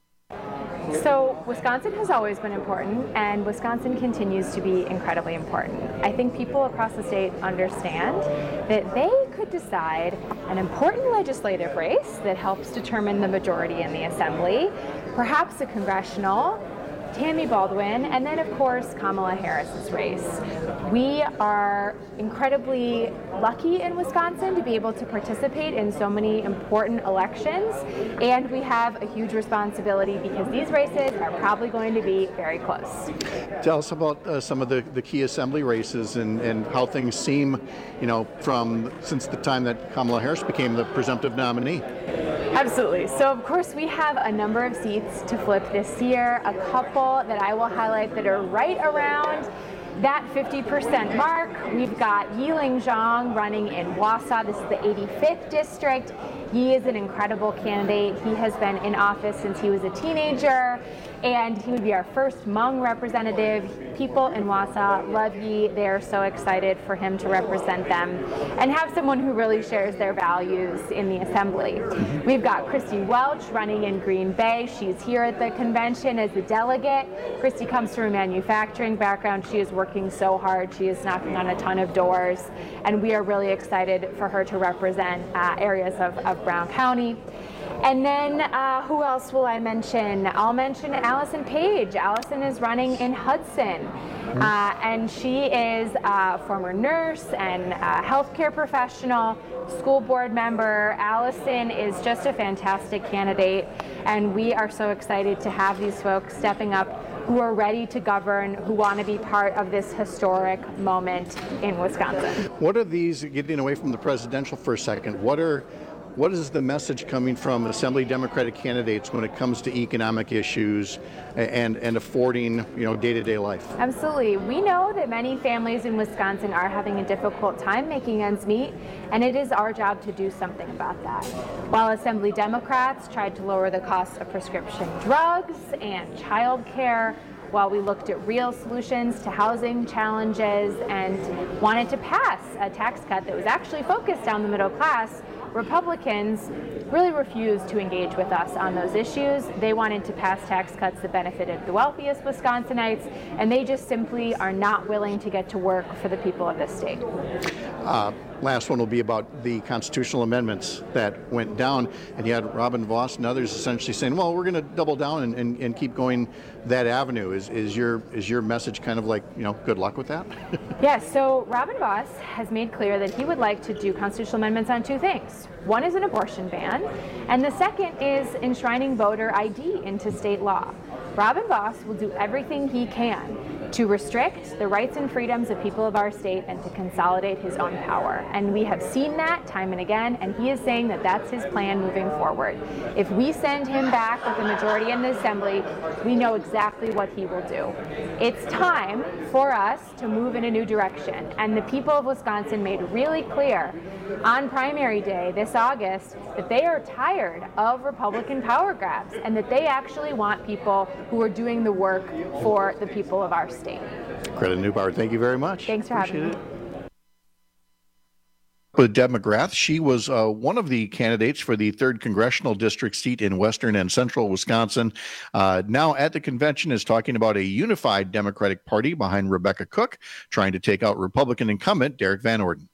So Wisconsin has always been important, and Wisconsin continues to be incredibly important. I think people across the state understand that they could decide an important legislative race that helps determine the majority in the assembly, perhaps a congressional, Tammy Baldwin, and then of course Kamala Harris's race. We are incredibly lucky in Wisconsin to be able to participate in so many important elections, and we have a huge responsibility because these races are probably going to be very close. Tell us about uh, some of the, the key assembly races and, and how things seem, you know, from since the time that Kamala Harris became the presumptive nominee. Absolutely. So of course we have a number of seats to flip this year, a couple that I will highlight that are right around that fifty percent mark. We've got Yiling Zhang running in Wausau. This is the eighty-fifth district. He is an incredible candidate. He has been in office since he was a teenager, and he would be our first Hmong representative. People in Wausau love Yi. They're so excited for him to represent them and have someone who really shares their values in the assembly. We've got Christy Welch running in Green Bay. She's here at the convention as a delegate. Christy comes from a manufacturing background. She is working so hard. She is knocking on a ton of doors, and we are really excited for her to represent uh, areas of, of Brown County. And then uh, who else will I mention? I'll mention Allison Page. Allison is running in Hudson, uh, and she is a former nurse and a healthcare professional, school board member. Allison is just a fantastic candidate, and we are so excited to have these folks stepping up who are ready to govern, who want to be part of this historic moment in Wisconsin. What are these, getting away from the presidential for a second, what are What is the message coming from Assembly Democratic candidates when it comes to economic issues and, and affording, you know, day-to-day life? Absolutely. We know that many families in Wisconsin are having a difficult time making ends meet, and it is our job to do something about that. While Assembly Democrats tried to lower the cost of prescription drugs and child care, while we looked at real solutions to housing challenges and wanted to pass a tax cut that was actually focused on the middle class, Republicans really refused to engage with us on those issues. They wanted to pass tax cuts that benefited the wealthiest Wisconsinites, and they just simply are not willing to get to work for the people of this state. Uh, last one will be about the constitutional amendments that went down, and you had Robin Vos and others essentially saying, well, we're going to double down and, and, and keep going that avenue. Is, is your is your message kind of like, you know, good luck with that? Yes, so Robin Vos has made clear that he would like to do constitutional amendments on two things. One is an abortion ban, and the second is enshrining voter I D into state law. Robin Vos will do everything he can to restrict the rights and freedoms of people of our state and to consolidate his own power. And we have seen that time and again, and he is saying that that's his plan moving forward. If we send him back with a majority in the Assembly, we know exactly what he will do. It's time for us to move in a new direction, and the people of Wisconsin made really clear on primary day this August that they are tired of Republican power grabs and that they actually want people who are doing the work for the people of our state. Greta Neubauer, thank you very much. Thanks for Appreciate having me. it. With Deb McGrath, she was uh, one of the candidates for the third congressional district seat in western and central Wisconsin. Uh, now at the convention is talking about a unified Democratic Party behind Rebecca Cook, trying to take out Republican incumbent Derek Van Orden.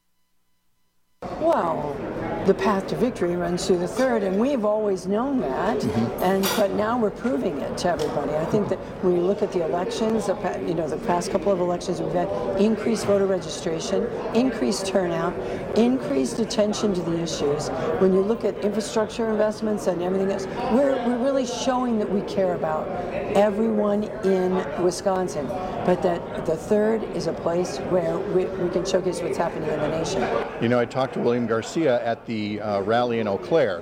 Well, the path to victory runs through the third, and we've always known that. Mm-hmm. And but now we're proving it to everybody. I think that when you look at the elections, the, you know, the past couple of elections, we've had increased voter registration, increased turnout, increased attention to the issues. When you look at infrastructure investments and everything else, we're we're really showing that we care about everyone in Wisconsin. But that the third is a place where we, we can showcase what's happening in the nation. You know, I talked to William Garcia at the uh, rally in Eau Claire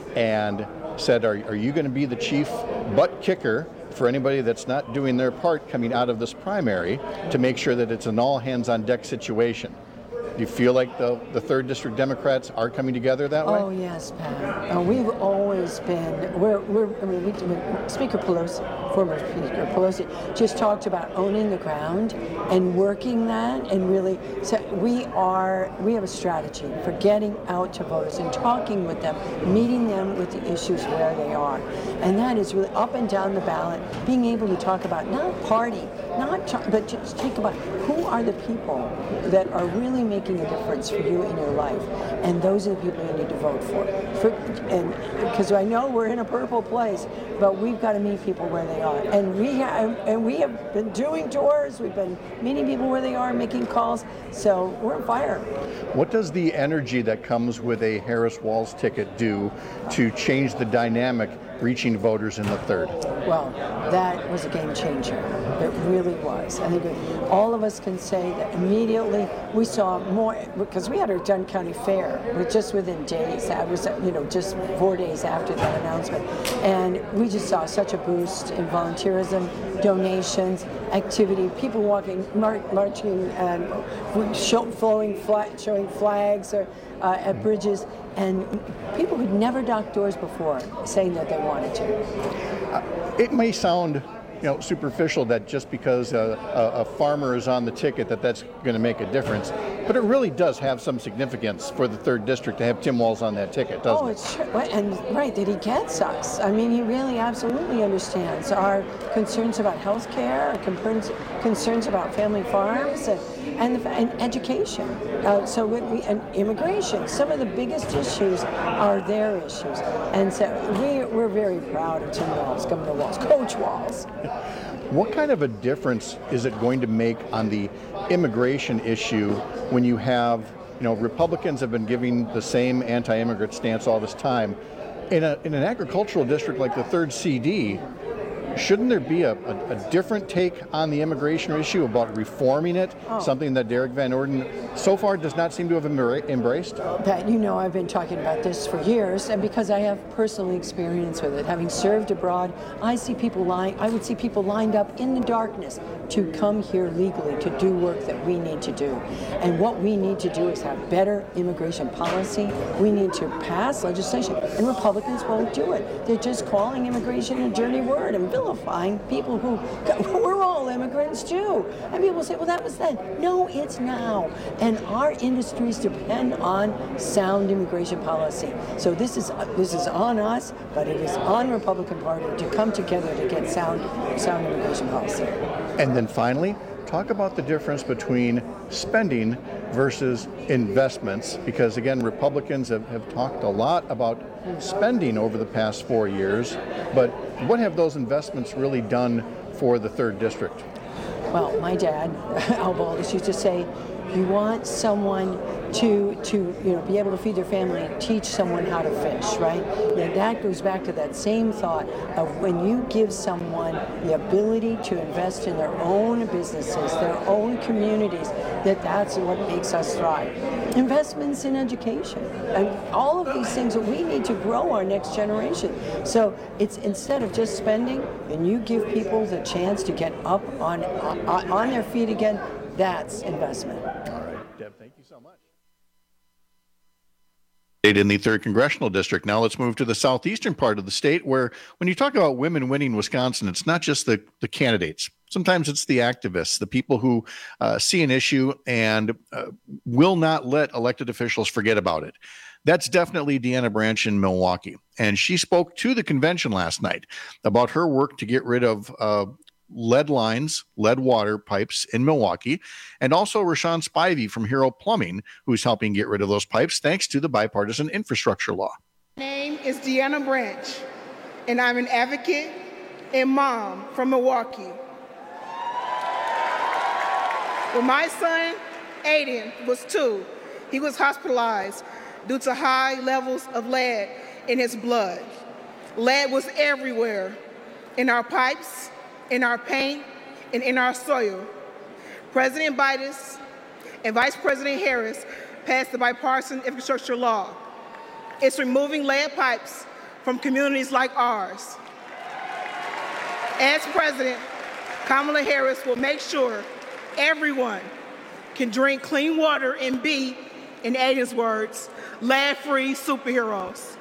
and said, are, are you going to be the chief butt kicker for anybody that's not doing their part coming out of this primary to make sure that it's an all hands on deck situation? Do you feel like the, the third district Democrats are coming together that way? Oh yes, Pat. Uh, we've always been. We're. we're I mean, we, we, Speaker Pelosi, former Speaker Pelosi, just talked about owning the ground and working that, and really. So we are. We have a strategy for getting out to voters and talking with them, meeting them with the issues where they are, and that is really up and down the ballot. Being able to talk about not party, not but just think about who are the people that are really making a difference for you in your life, and those are the people you need to vote for. for and because I know we're in a purple place, but we've got to meet people where they are, and we have and we have been doing tours. We've been meeting people where they are, making calls. So we're on fire. What does the energy that comes with a Harris Walz ticket do to change the dynamic reaching voters in the third? Well, that was a game changer. It really was. I think all of us can say that immediately we saw more, because we had our Dunn County Fair just within days. That was, you know, just four days after that announcement. And we just saw such a boost in volunteerism, donations, activity, people walking, mar- marching, and show, flowing, flag, showing flags or, uh, at bridges. And people who'd never knocked doors before saying that they wanted to. Uh, it may sound, you know, superficial that just because a, a, a farmer is on the ticket that that's going to make a difference, but it really does have some significance for the third district to have Tim Walz on that ticket, doesn't oh, it? It's true. And right, that he gets us. I mean, he really absolutely understands our concerns about health care, our concerns, concerns about family farms, and, and, the, and education. Uh, so we, we, and immigration. Some of the biggest issues are their issues. And so we, we're very proud of Tim Walz, Governor Walz, Coach Walz. What kind of a difference is it going to make on the immigration issue when you have, you know, Republicans have been giving the same anti-immigrant stance all this time. In, a, in an agricultural district like the third C D, shouldn't there be a, a, a different take on the immigration issue about reforming it, oh. something that Derek Van Orden so far does not seem to have embra- embraced? Pat, you know I've been talking about this for years, and because I have personal experience with it, having served abroad, I see people lying, I would see people lined up in the darkness to come here legally to do work that we need to do. And what we need to do is have better immigration policy. We need to pass legislation, and Republicans won't do it. They're just calling immigration a dirty word and vilifying people who, we're all immigrants too. And people say, well, that was then. No, it's now. And our industries depend on sound immigration policy. So this is this is on us, but it is on Republican Party to come together to get sound sound immigration policy. And then finally, talk about the difference between spending versus investments, because again, Republicans have, have talked a lot about spending over the past four years, but what have those investments really done for the third district? Well, my dad, Al Baldus, used to say, you want someone to, to you know, be able to feed their family, teach someone how to fish, right? Yeah, that goes back to that same thought of when you give someone the ability to invest in their own businesses, their own communities, that that's what makes us thrive. Investments in education, and all of these things that we need to grow our next generation. So it's instead of just spending, and you give people the chance to get up on, on, on their feet again, that's investment. All right, Deb, thank you so much. In the third congressional district. Now let's move to the southeastern part of the state, where when you talk about women winning Wisconsin, it's not just the, the candidates. Sometimes it's the activists, the people who uh, see an issue and uh, will not let elected officials forget about it. That's definitely Deanna Branch in Milwaukee. And she spoke to the convention last night about her work to get rid of uh, lead lines, lead water pipes in Milwaukee, and also Rashawn Spivey from Hero Plumbing, who's helping get rid of those pipes thanks to the bipartisan infrastructure law. My name is Deanna Branch, and I'm an advocate and mom from Milwaukee. When my son, Aiden, was two, he was hospitalized due to high levels of lead in his blood. Lead was everywhere, in our pipes, in our paint, and in our soil. President Biden and Vice President Harris passed the bipartisan infrastructure law. It's removing lead pipes from communities like ours. As president, Kamala Harris will make sure everyone can drink clean water and be, in Aiden's words, lead-free superheroes.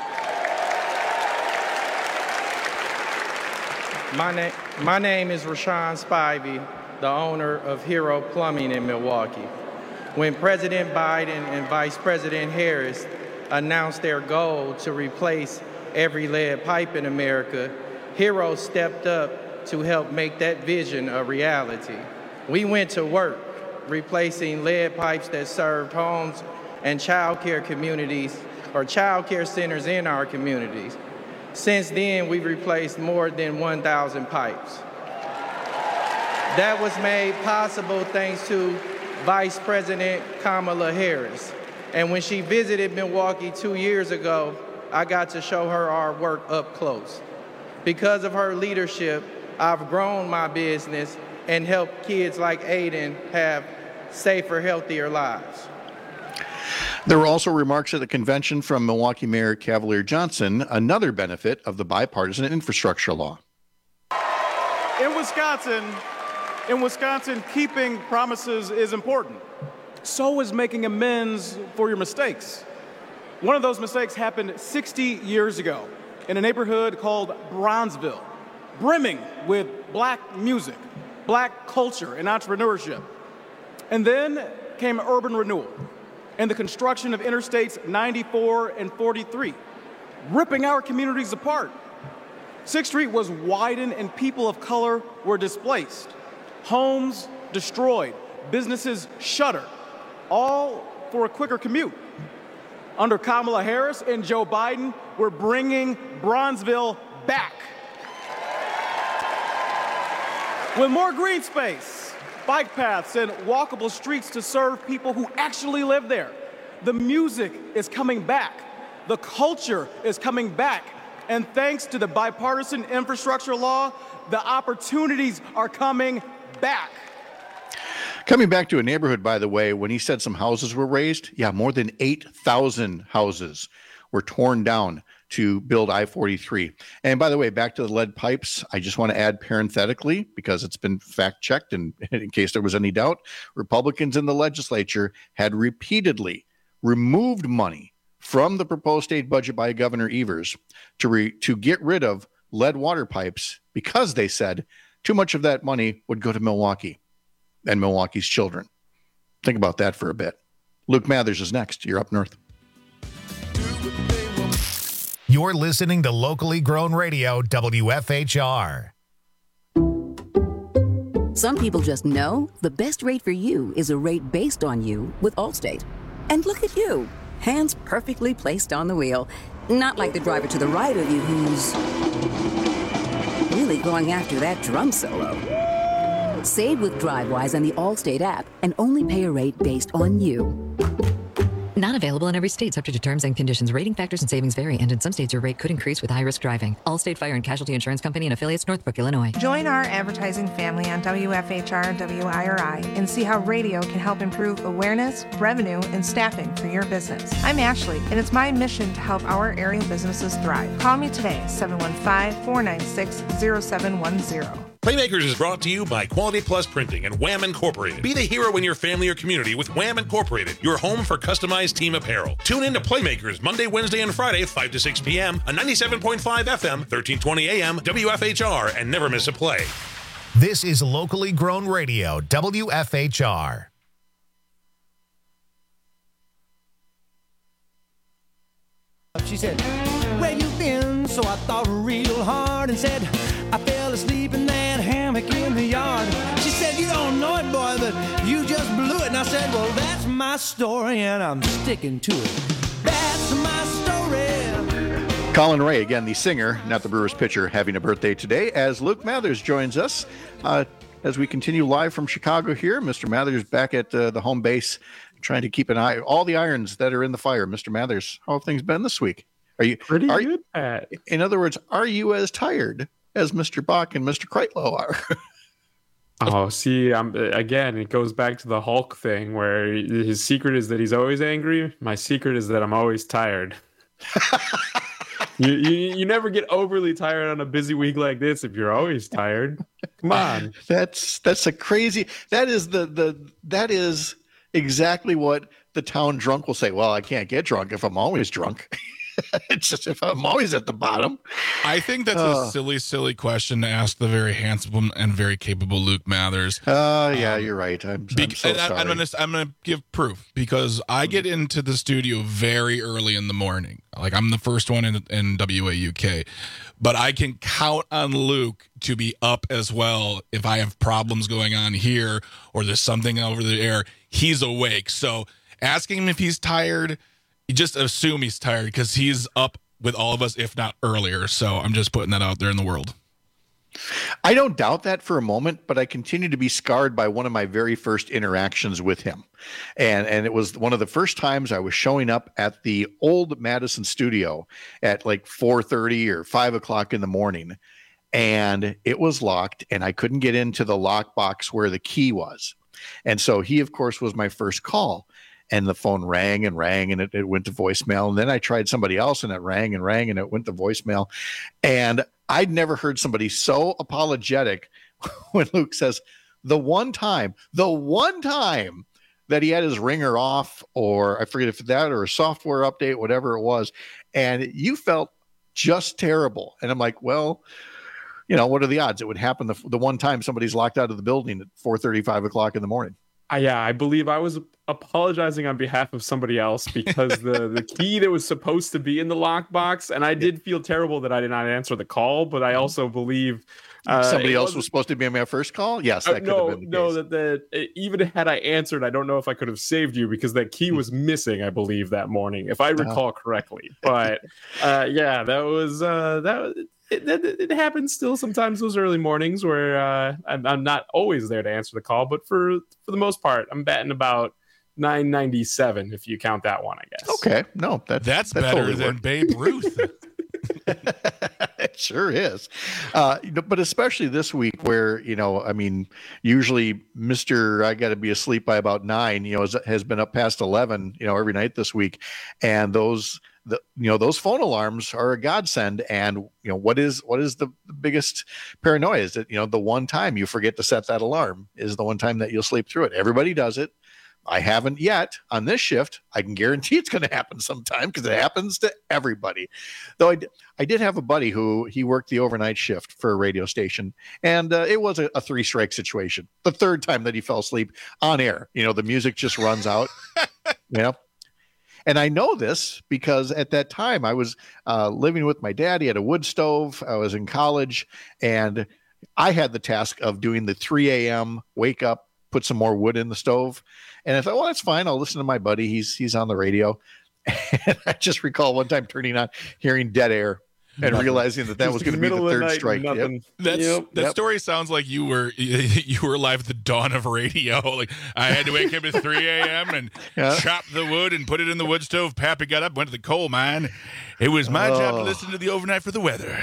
My, na- my name is Rashawn Spivey, the owner of Hero Plumbing in Milwaukee. When President Biden and Vice President Harris announced their goal to replace every lead pipe in America, Hero stepped up to help make that vision a reality. We went to work replacing lead pipes that served homes and child care communities or child care centers in our communities. Since then, we've replaced more than one thousand pipes. That was made possible thanks to Vice President Kamala Harris. And when she visited Milwaukee two years ago, I got to show her our work up close. Because of her leadership, I've grown my business and helped kids like Aiden have safer, healthier lives. There were also remarks at the convention from Milwaukee Mayor Cavalier Johnson, another benefit of the bipartisan infrastructure law. In Wisconsin, in Wisconsin, keeping promises is important. So is making amends for your mistakes. One of those mistakes happened sixty years ago in a neighborhood called Bronzeville, brimming with black music, black culture, and entrepreneurship. And then came urban renewal and the construction of Interstates ninety-four and forty-three, ripping our communities apart. sixth Street was widened and people of color were displaced. Homes destroyed, businesses shuttered, all for a quicker commute. Under Kamala Harris and Joe Biden, we're bringing Bronzeville back. With more green space, bike paths, and walkable streets to serve people who actually live there. The music is coming back. The culture is coming back. And thanks to the bipartisan infrastructure law, the opportunities are coming back. Coming back to a neighborhood, by the way, when he said some houses were razed, yeah, more than eight thousand houses were torn down to build I forty-three. And by the way, back to the lead pipes, I just want to add parenthetically, because it's been fact-checked, and in case there was any doubt, Republicans in the legislature had repeatedly removed money from the proposed state budget by Governor Evers to re- to get rid of lead water pipes because they said too much of that money would go to Milwaukee and Milwaukee's children. Think about that for a bit. Luke Mathers is next. You're up north. You're listening to Locally Grown Radio, W F H R. Some people just know the best rate for you is a rate based on you with Allstate. And look at you, hands perfectly placed on the wheel. Not like the driver to the right of you who's really going after that drum solo. Save with DriveWise and the Allstate app and only pay a rate based on you. Not available in every state, subject to terms and conditions. Rating factors and savings vary, and in some states your rate could increase with high-risk driving. Allstate Fire and Casualty Insurance Company and affiliates, Northbrook, Illinois. Join our advertising family on W F H R and W I R I and see how radio can help improve awareness, revenue, and staffing for your business. I'm Ashley, and it's my mission to help our area businesses thrive. Call me today, seven one five, four nine six, zero seven one zero. Playmakers is brought to you by Quality Plus Printing and Wham Incorporated. Be the hero in your family or community with Wham Incorporated, your home for customized team apparel. Tune in to Playmakers Monday, Wednesday, and Friday, five to six p.m. on ninety-seven point five F M, thirteen twenty A M, W F H R, and never miss a play. This is locally grown radio, W F H R. She said, where you been? So I thought real hard and said, I fell asleep in that hammock in the yard. She said, you don't know it, boy, but you just blew it. And I said, well, that's my story, and I'm sticking to it. That's my story. Colin Ray, again, the singer, not the Brewers pitcher, having a birthday today, as Luke Mathers joins us. Uh, as we continue live from Chicago here, Mister Mathers back at uh, the home base, trying to keep an eye, all the irons that are in the fire. Mister Mathers, how have things been this week? Are you pretty are good, you, Pat? In other words, are you as tired as Mister Bach and Mister Kreitlow are? Oh, see, I'm again, it goes back to the Hulk thing where his secret is that he's always angry. My secret is that I'm always tired. you, you you never get overly tired on a busy week like this if you're always tired. Come on. That's that's a crazy that is the the that is exactly what the town drunk will say. Well, I can't get drunk if I'm always drunk. It's just if I'm always at the bottom. I think that's uh, a silly, silly question to ask the very handsome and very capable Luke Mathers. Oh, uh, yeah, um, you're right. I'm, be- I'm so I, sorry. I'm gonna, I'm gonna give proof because I get into the studio very early in the morning. Like I'm the first one in, in W A U K, but I can count on Luke to be up as well if I have problems going on here or there's something over the air. He's awake. So asking him if he's tired, you just assume he's tired because he's up with all of us, if not earlier. So I'm just putting that out there in the world. I don't doubt that for a moment, but I continue to be scarred by one of my very first interactions with him. And and it was one of the first times I was showing up at the old Madison studio at like four thirty or five o'clock in the morning. And it was locked and I couldn't get into the lockbox where the key was. And so he, of course, was my first call. And the phone rang and rang and it, it went to voicemail. And then I tried somebody else and it rang and rang and it went to voicemail. And I'd never heard somebody so apologetic when Luke says the one time, the one time that he had his ringer off, or I forget if that or a software update, whatever it was. And you felt just terrible. And I'm like, well, you know, what are the odds? It would happen the, the one time somebody's locked out of the building at four thirty, five o'clock in the morning. Uh, yeah, I believe I was apologizing on behalf of somebody else because the, the key that was supposed to be in the lockbox, and I did feel terrible that I did not answer the call, but I also believe uh, somebody else was supposed to be on my first call. Yes, that uh, could no, have been the no, case. that the even had I answered, I don't know if I could have saved you because that key was missing, I believe, that morning, if I recall correctly. But uh, yeah, that was uh, that. It, it, it happens still sometimes those early mornings where uh, I'm, I'm not always there to answer the call, but for for the most part, I'm batting about nine ninety-seven if you count that one, I guess. Okay, no, that, that's that better totally than worked. Babe Ruth. It sure is. Uh, but especially this week where, you know, I mean, usually Mister I got to be asleep by about nine, you know, has, has been up past eleven, you know, every night this week. And those, the, you know, those phone alarms are a godsend. And, you know, what is, what is the, the biggest paranoia is that, you know, the one time you forget to set that alarm is the one time that you'll sleep through it. Everybody does it. I haven't yet on this shift. I can guarantee it's going to happen sometime because it happens to everybody. Though I, d- I did have a buddy who he worked the overnight shift for a radio station, and uh, it was a, a three strike situation. The third time that he fell asleep on air, you know, the music just runs out, you know. And I know this because at that time I was uh, living with my dad. He had a wood stove. I was in college, and I had the task of doing the three a.m. wake up, put some more wood in the stove. And I thought, well, that's fine. I'll listen to my buddy. He's he's on the radio. And I just recall one time turning on, hearing dead air, and Nothing. realizing that that was going to be the third strike. Yep. That's, Yep. that Yep. story sounds like you were you were alive at the dawn of radio. Like, I had to wake up at three a.m. and Yeah. chop the wood and put it in the wood stove. Pappy got up, went to the coal mine. It was my job to Oh. listen to the overnight for the weather.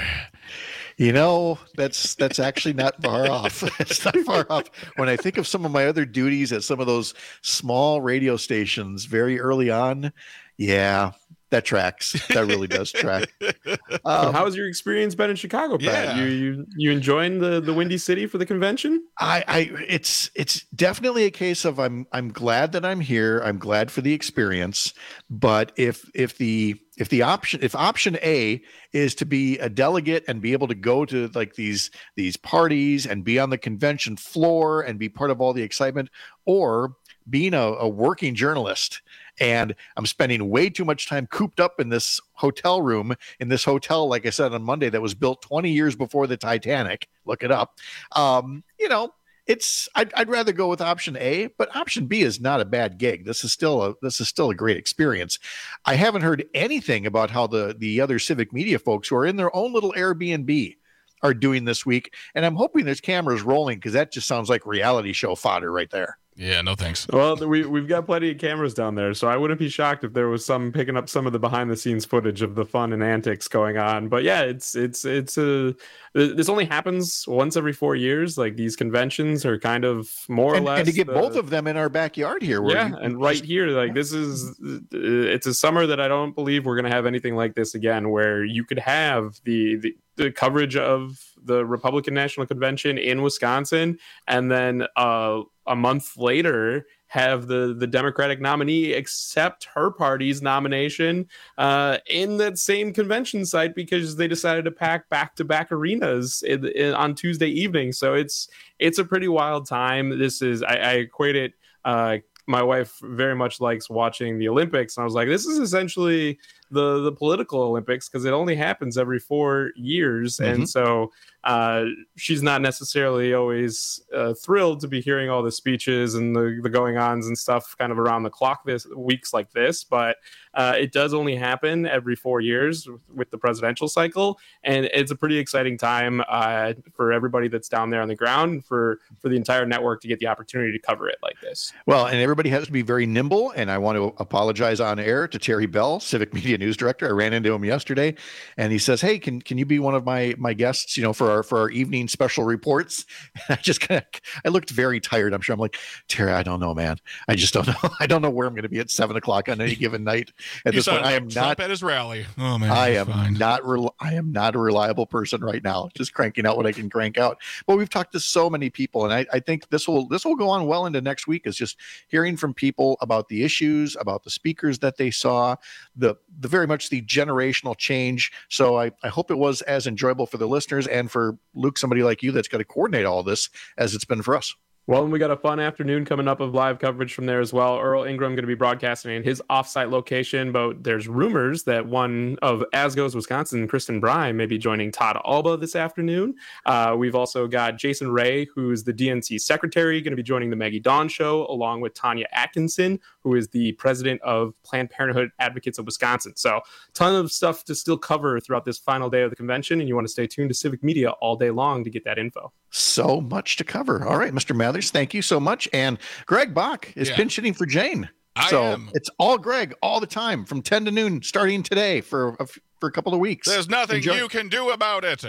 You know, that's that's actually not far off. It's not far off. When I think of some of my other duties at some of those small radio stations very early on, yeah, that tracks. That really does track. Um, How's your experience been in Chicago, Pat? Yeah. You you you enjoying the the Windy City for the convention? I, I it's it's definitely a case of I'm I'm glad that I'm here. I'm glad for the experience. But if if the if the option if option A is to be a delegate and be able to go to like these these parties and be on the convention floor and be part of all the excitement, or being a, a working journalist and I'm spending way too much time cooped up in this hotel room in this hotel, like I said on Monday, that was built twenty years before the Titanic. Look it up. Um, you know, it's I'd, I'd rather go with option A, but option B is not a bad gig. This is still a this is still a great experience. I haven't heard anything about how the the other civic media folks who are in their own little Airbnb are doing this week, and I'm hoping there's cameras rolling because that just sounds like reality show fodder right there. Yeah, no thanks. Well, we we've got plenty of cameras down there, so I wouldn't be shocked if there was some picking up some of the behind the scenes footage of the fun and antics going on. But yeah, it's it's it's a this only happens once every four years. Like, these conventions are kind of more And, or less, and to get the- both of them in our backyard here, where yeah, you- and right here, like, this is it's a summer that I don't believe we're going to have anything like this again, where you could have the, the the coverage of the Republican National Convention in Wisconsin, and then uh, a month later have the the Democratic nominee accept her party's nomination uh, in that same convention site because they decided to pack back-to-back arenas in, in, on Tuesday evening. So it's it's a pretty wild time. This is I, I equate it. Uh, my wife very much likes watching the Olympics, and I was like, this is essentially the the political Olympics because it only happens every four years, Mhm. and so uh, she's not necessarily always uh, thrilled to be hearing all the speeches and the, the going-ons and stuff kind of around the clock this weeks like this, but uh, it does only happen every four years with the presidential cycle, and it's a pretty exciting time uh, for everybody that's down there on the ground, for for the entire network to get the opportunity to cover it like this. Well, and everybody has to be very nimble. And I want to apologize on air to Terry Bell, Civic Media News Director. I ran into him yesterday, and he says, "Hey, can can you be one of my my guests? You know, for our for our evening special reports." And I just kind of I looked very tired. I'm sure. I'm like, Terry, I don't know, man. I just don't know. I don't know where I'm going to be at seven o'clock on any given night. At You this point, sound I like am Trump not at his rally. Oh man, I you're am fine. not. Rel- I am not a reliable person right now. Just cranking out what I can crank out. But we've talked to so many people, and I, I think this will this will go on well into next week. Is just hearing from people about the issues, about the speakers that they saw, the the very much the generational change. So I, I hope it was as enjoyable for the listeners and for Luke, somebody like you that's got to coordinate all this, as it's been for us. Well, and we got a fun afternoon coming up of live coverage from there as well. Earl Ingram going to be broadcasting in his offsite location, but there's rumors that one of Asgo's Wisconsin, Kristen Bry, may be joining Todd Alba this afternoon. Uh, we've also got Jason Ray, who's the D N C secretary, going to be joining the Maggie Dawn show, along with Tanya Atkinson, who is the president of Planned Parenthood Advocates of Wisconsin. So ton of stuff to still cover throughout this final day of the convention, and you want to stay tuned to Civic Media all day long to get that info. So much to cover. All right, Mister Mathers, thank you so much. And Greg Bach is Yeah. pinch hitting for Jane. I so am. it's all Greg all the time from ten to noon, starting today for a, f- for a couple of weeks. There's nothing Enjoy. you can do about it.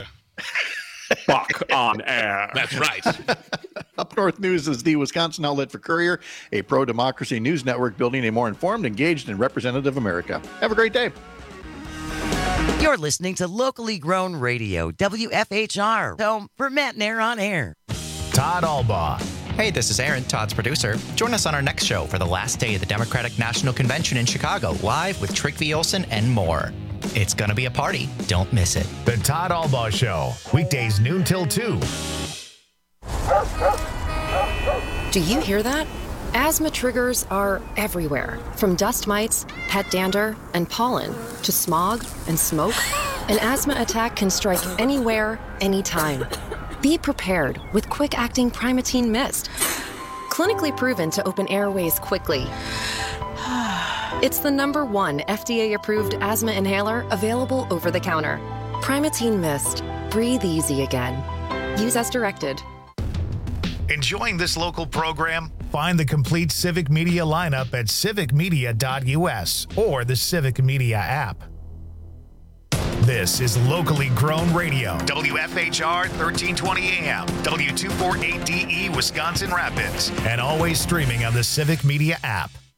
Buck on air. That's right. Up North News is the Wisconsin outlet for Courier, a pro-democracy news network building a more informed, engaged, and representative America. Have a great day. You're listening to locally grown radio, W F H R, home for Matt and Air on Air. Todd Albaugh. Hey, this is Aaron, Todd's producer. Join us on our next show for the last day of the Democratic National Convention in Chicago, live with Trick V. Olson and more. It's going to be a party. Don't miss it. The Todd Albaugh Show, weekdays noon till two. Do you hear that? Asthma triggers are everywhere, from dust mites, pet dander, and pollen, to smog and smoke. An asthma attack can strike anywhere, anytime. Be prepared with quick-acting Primatene Mist. Clinically proven to open airways quickly. It's the number one F D A-approved asthma inhaler available over the counter. Primatene Mist. Breathe easy again. Use as directed. Enjoying this local program? Find the complete Civic Media lineup at civic media dot U S or the Civic Media app. This is locally grown radio. W F H R thirteen twenty A M, W two forty-eight D E Wisconsin Rapids, and always streaming on the Civic Media app.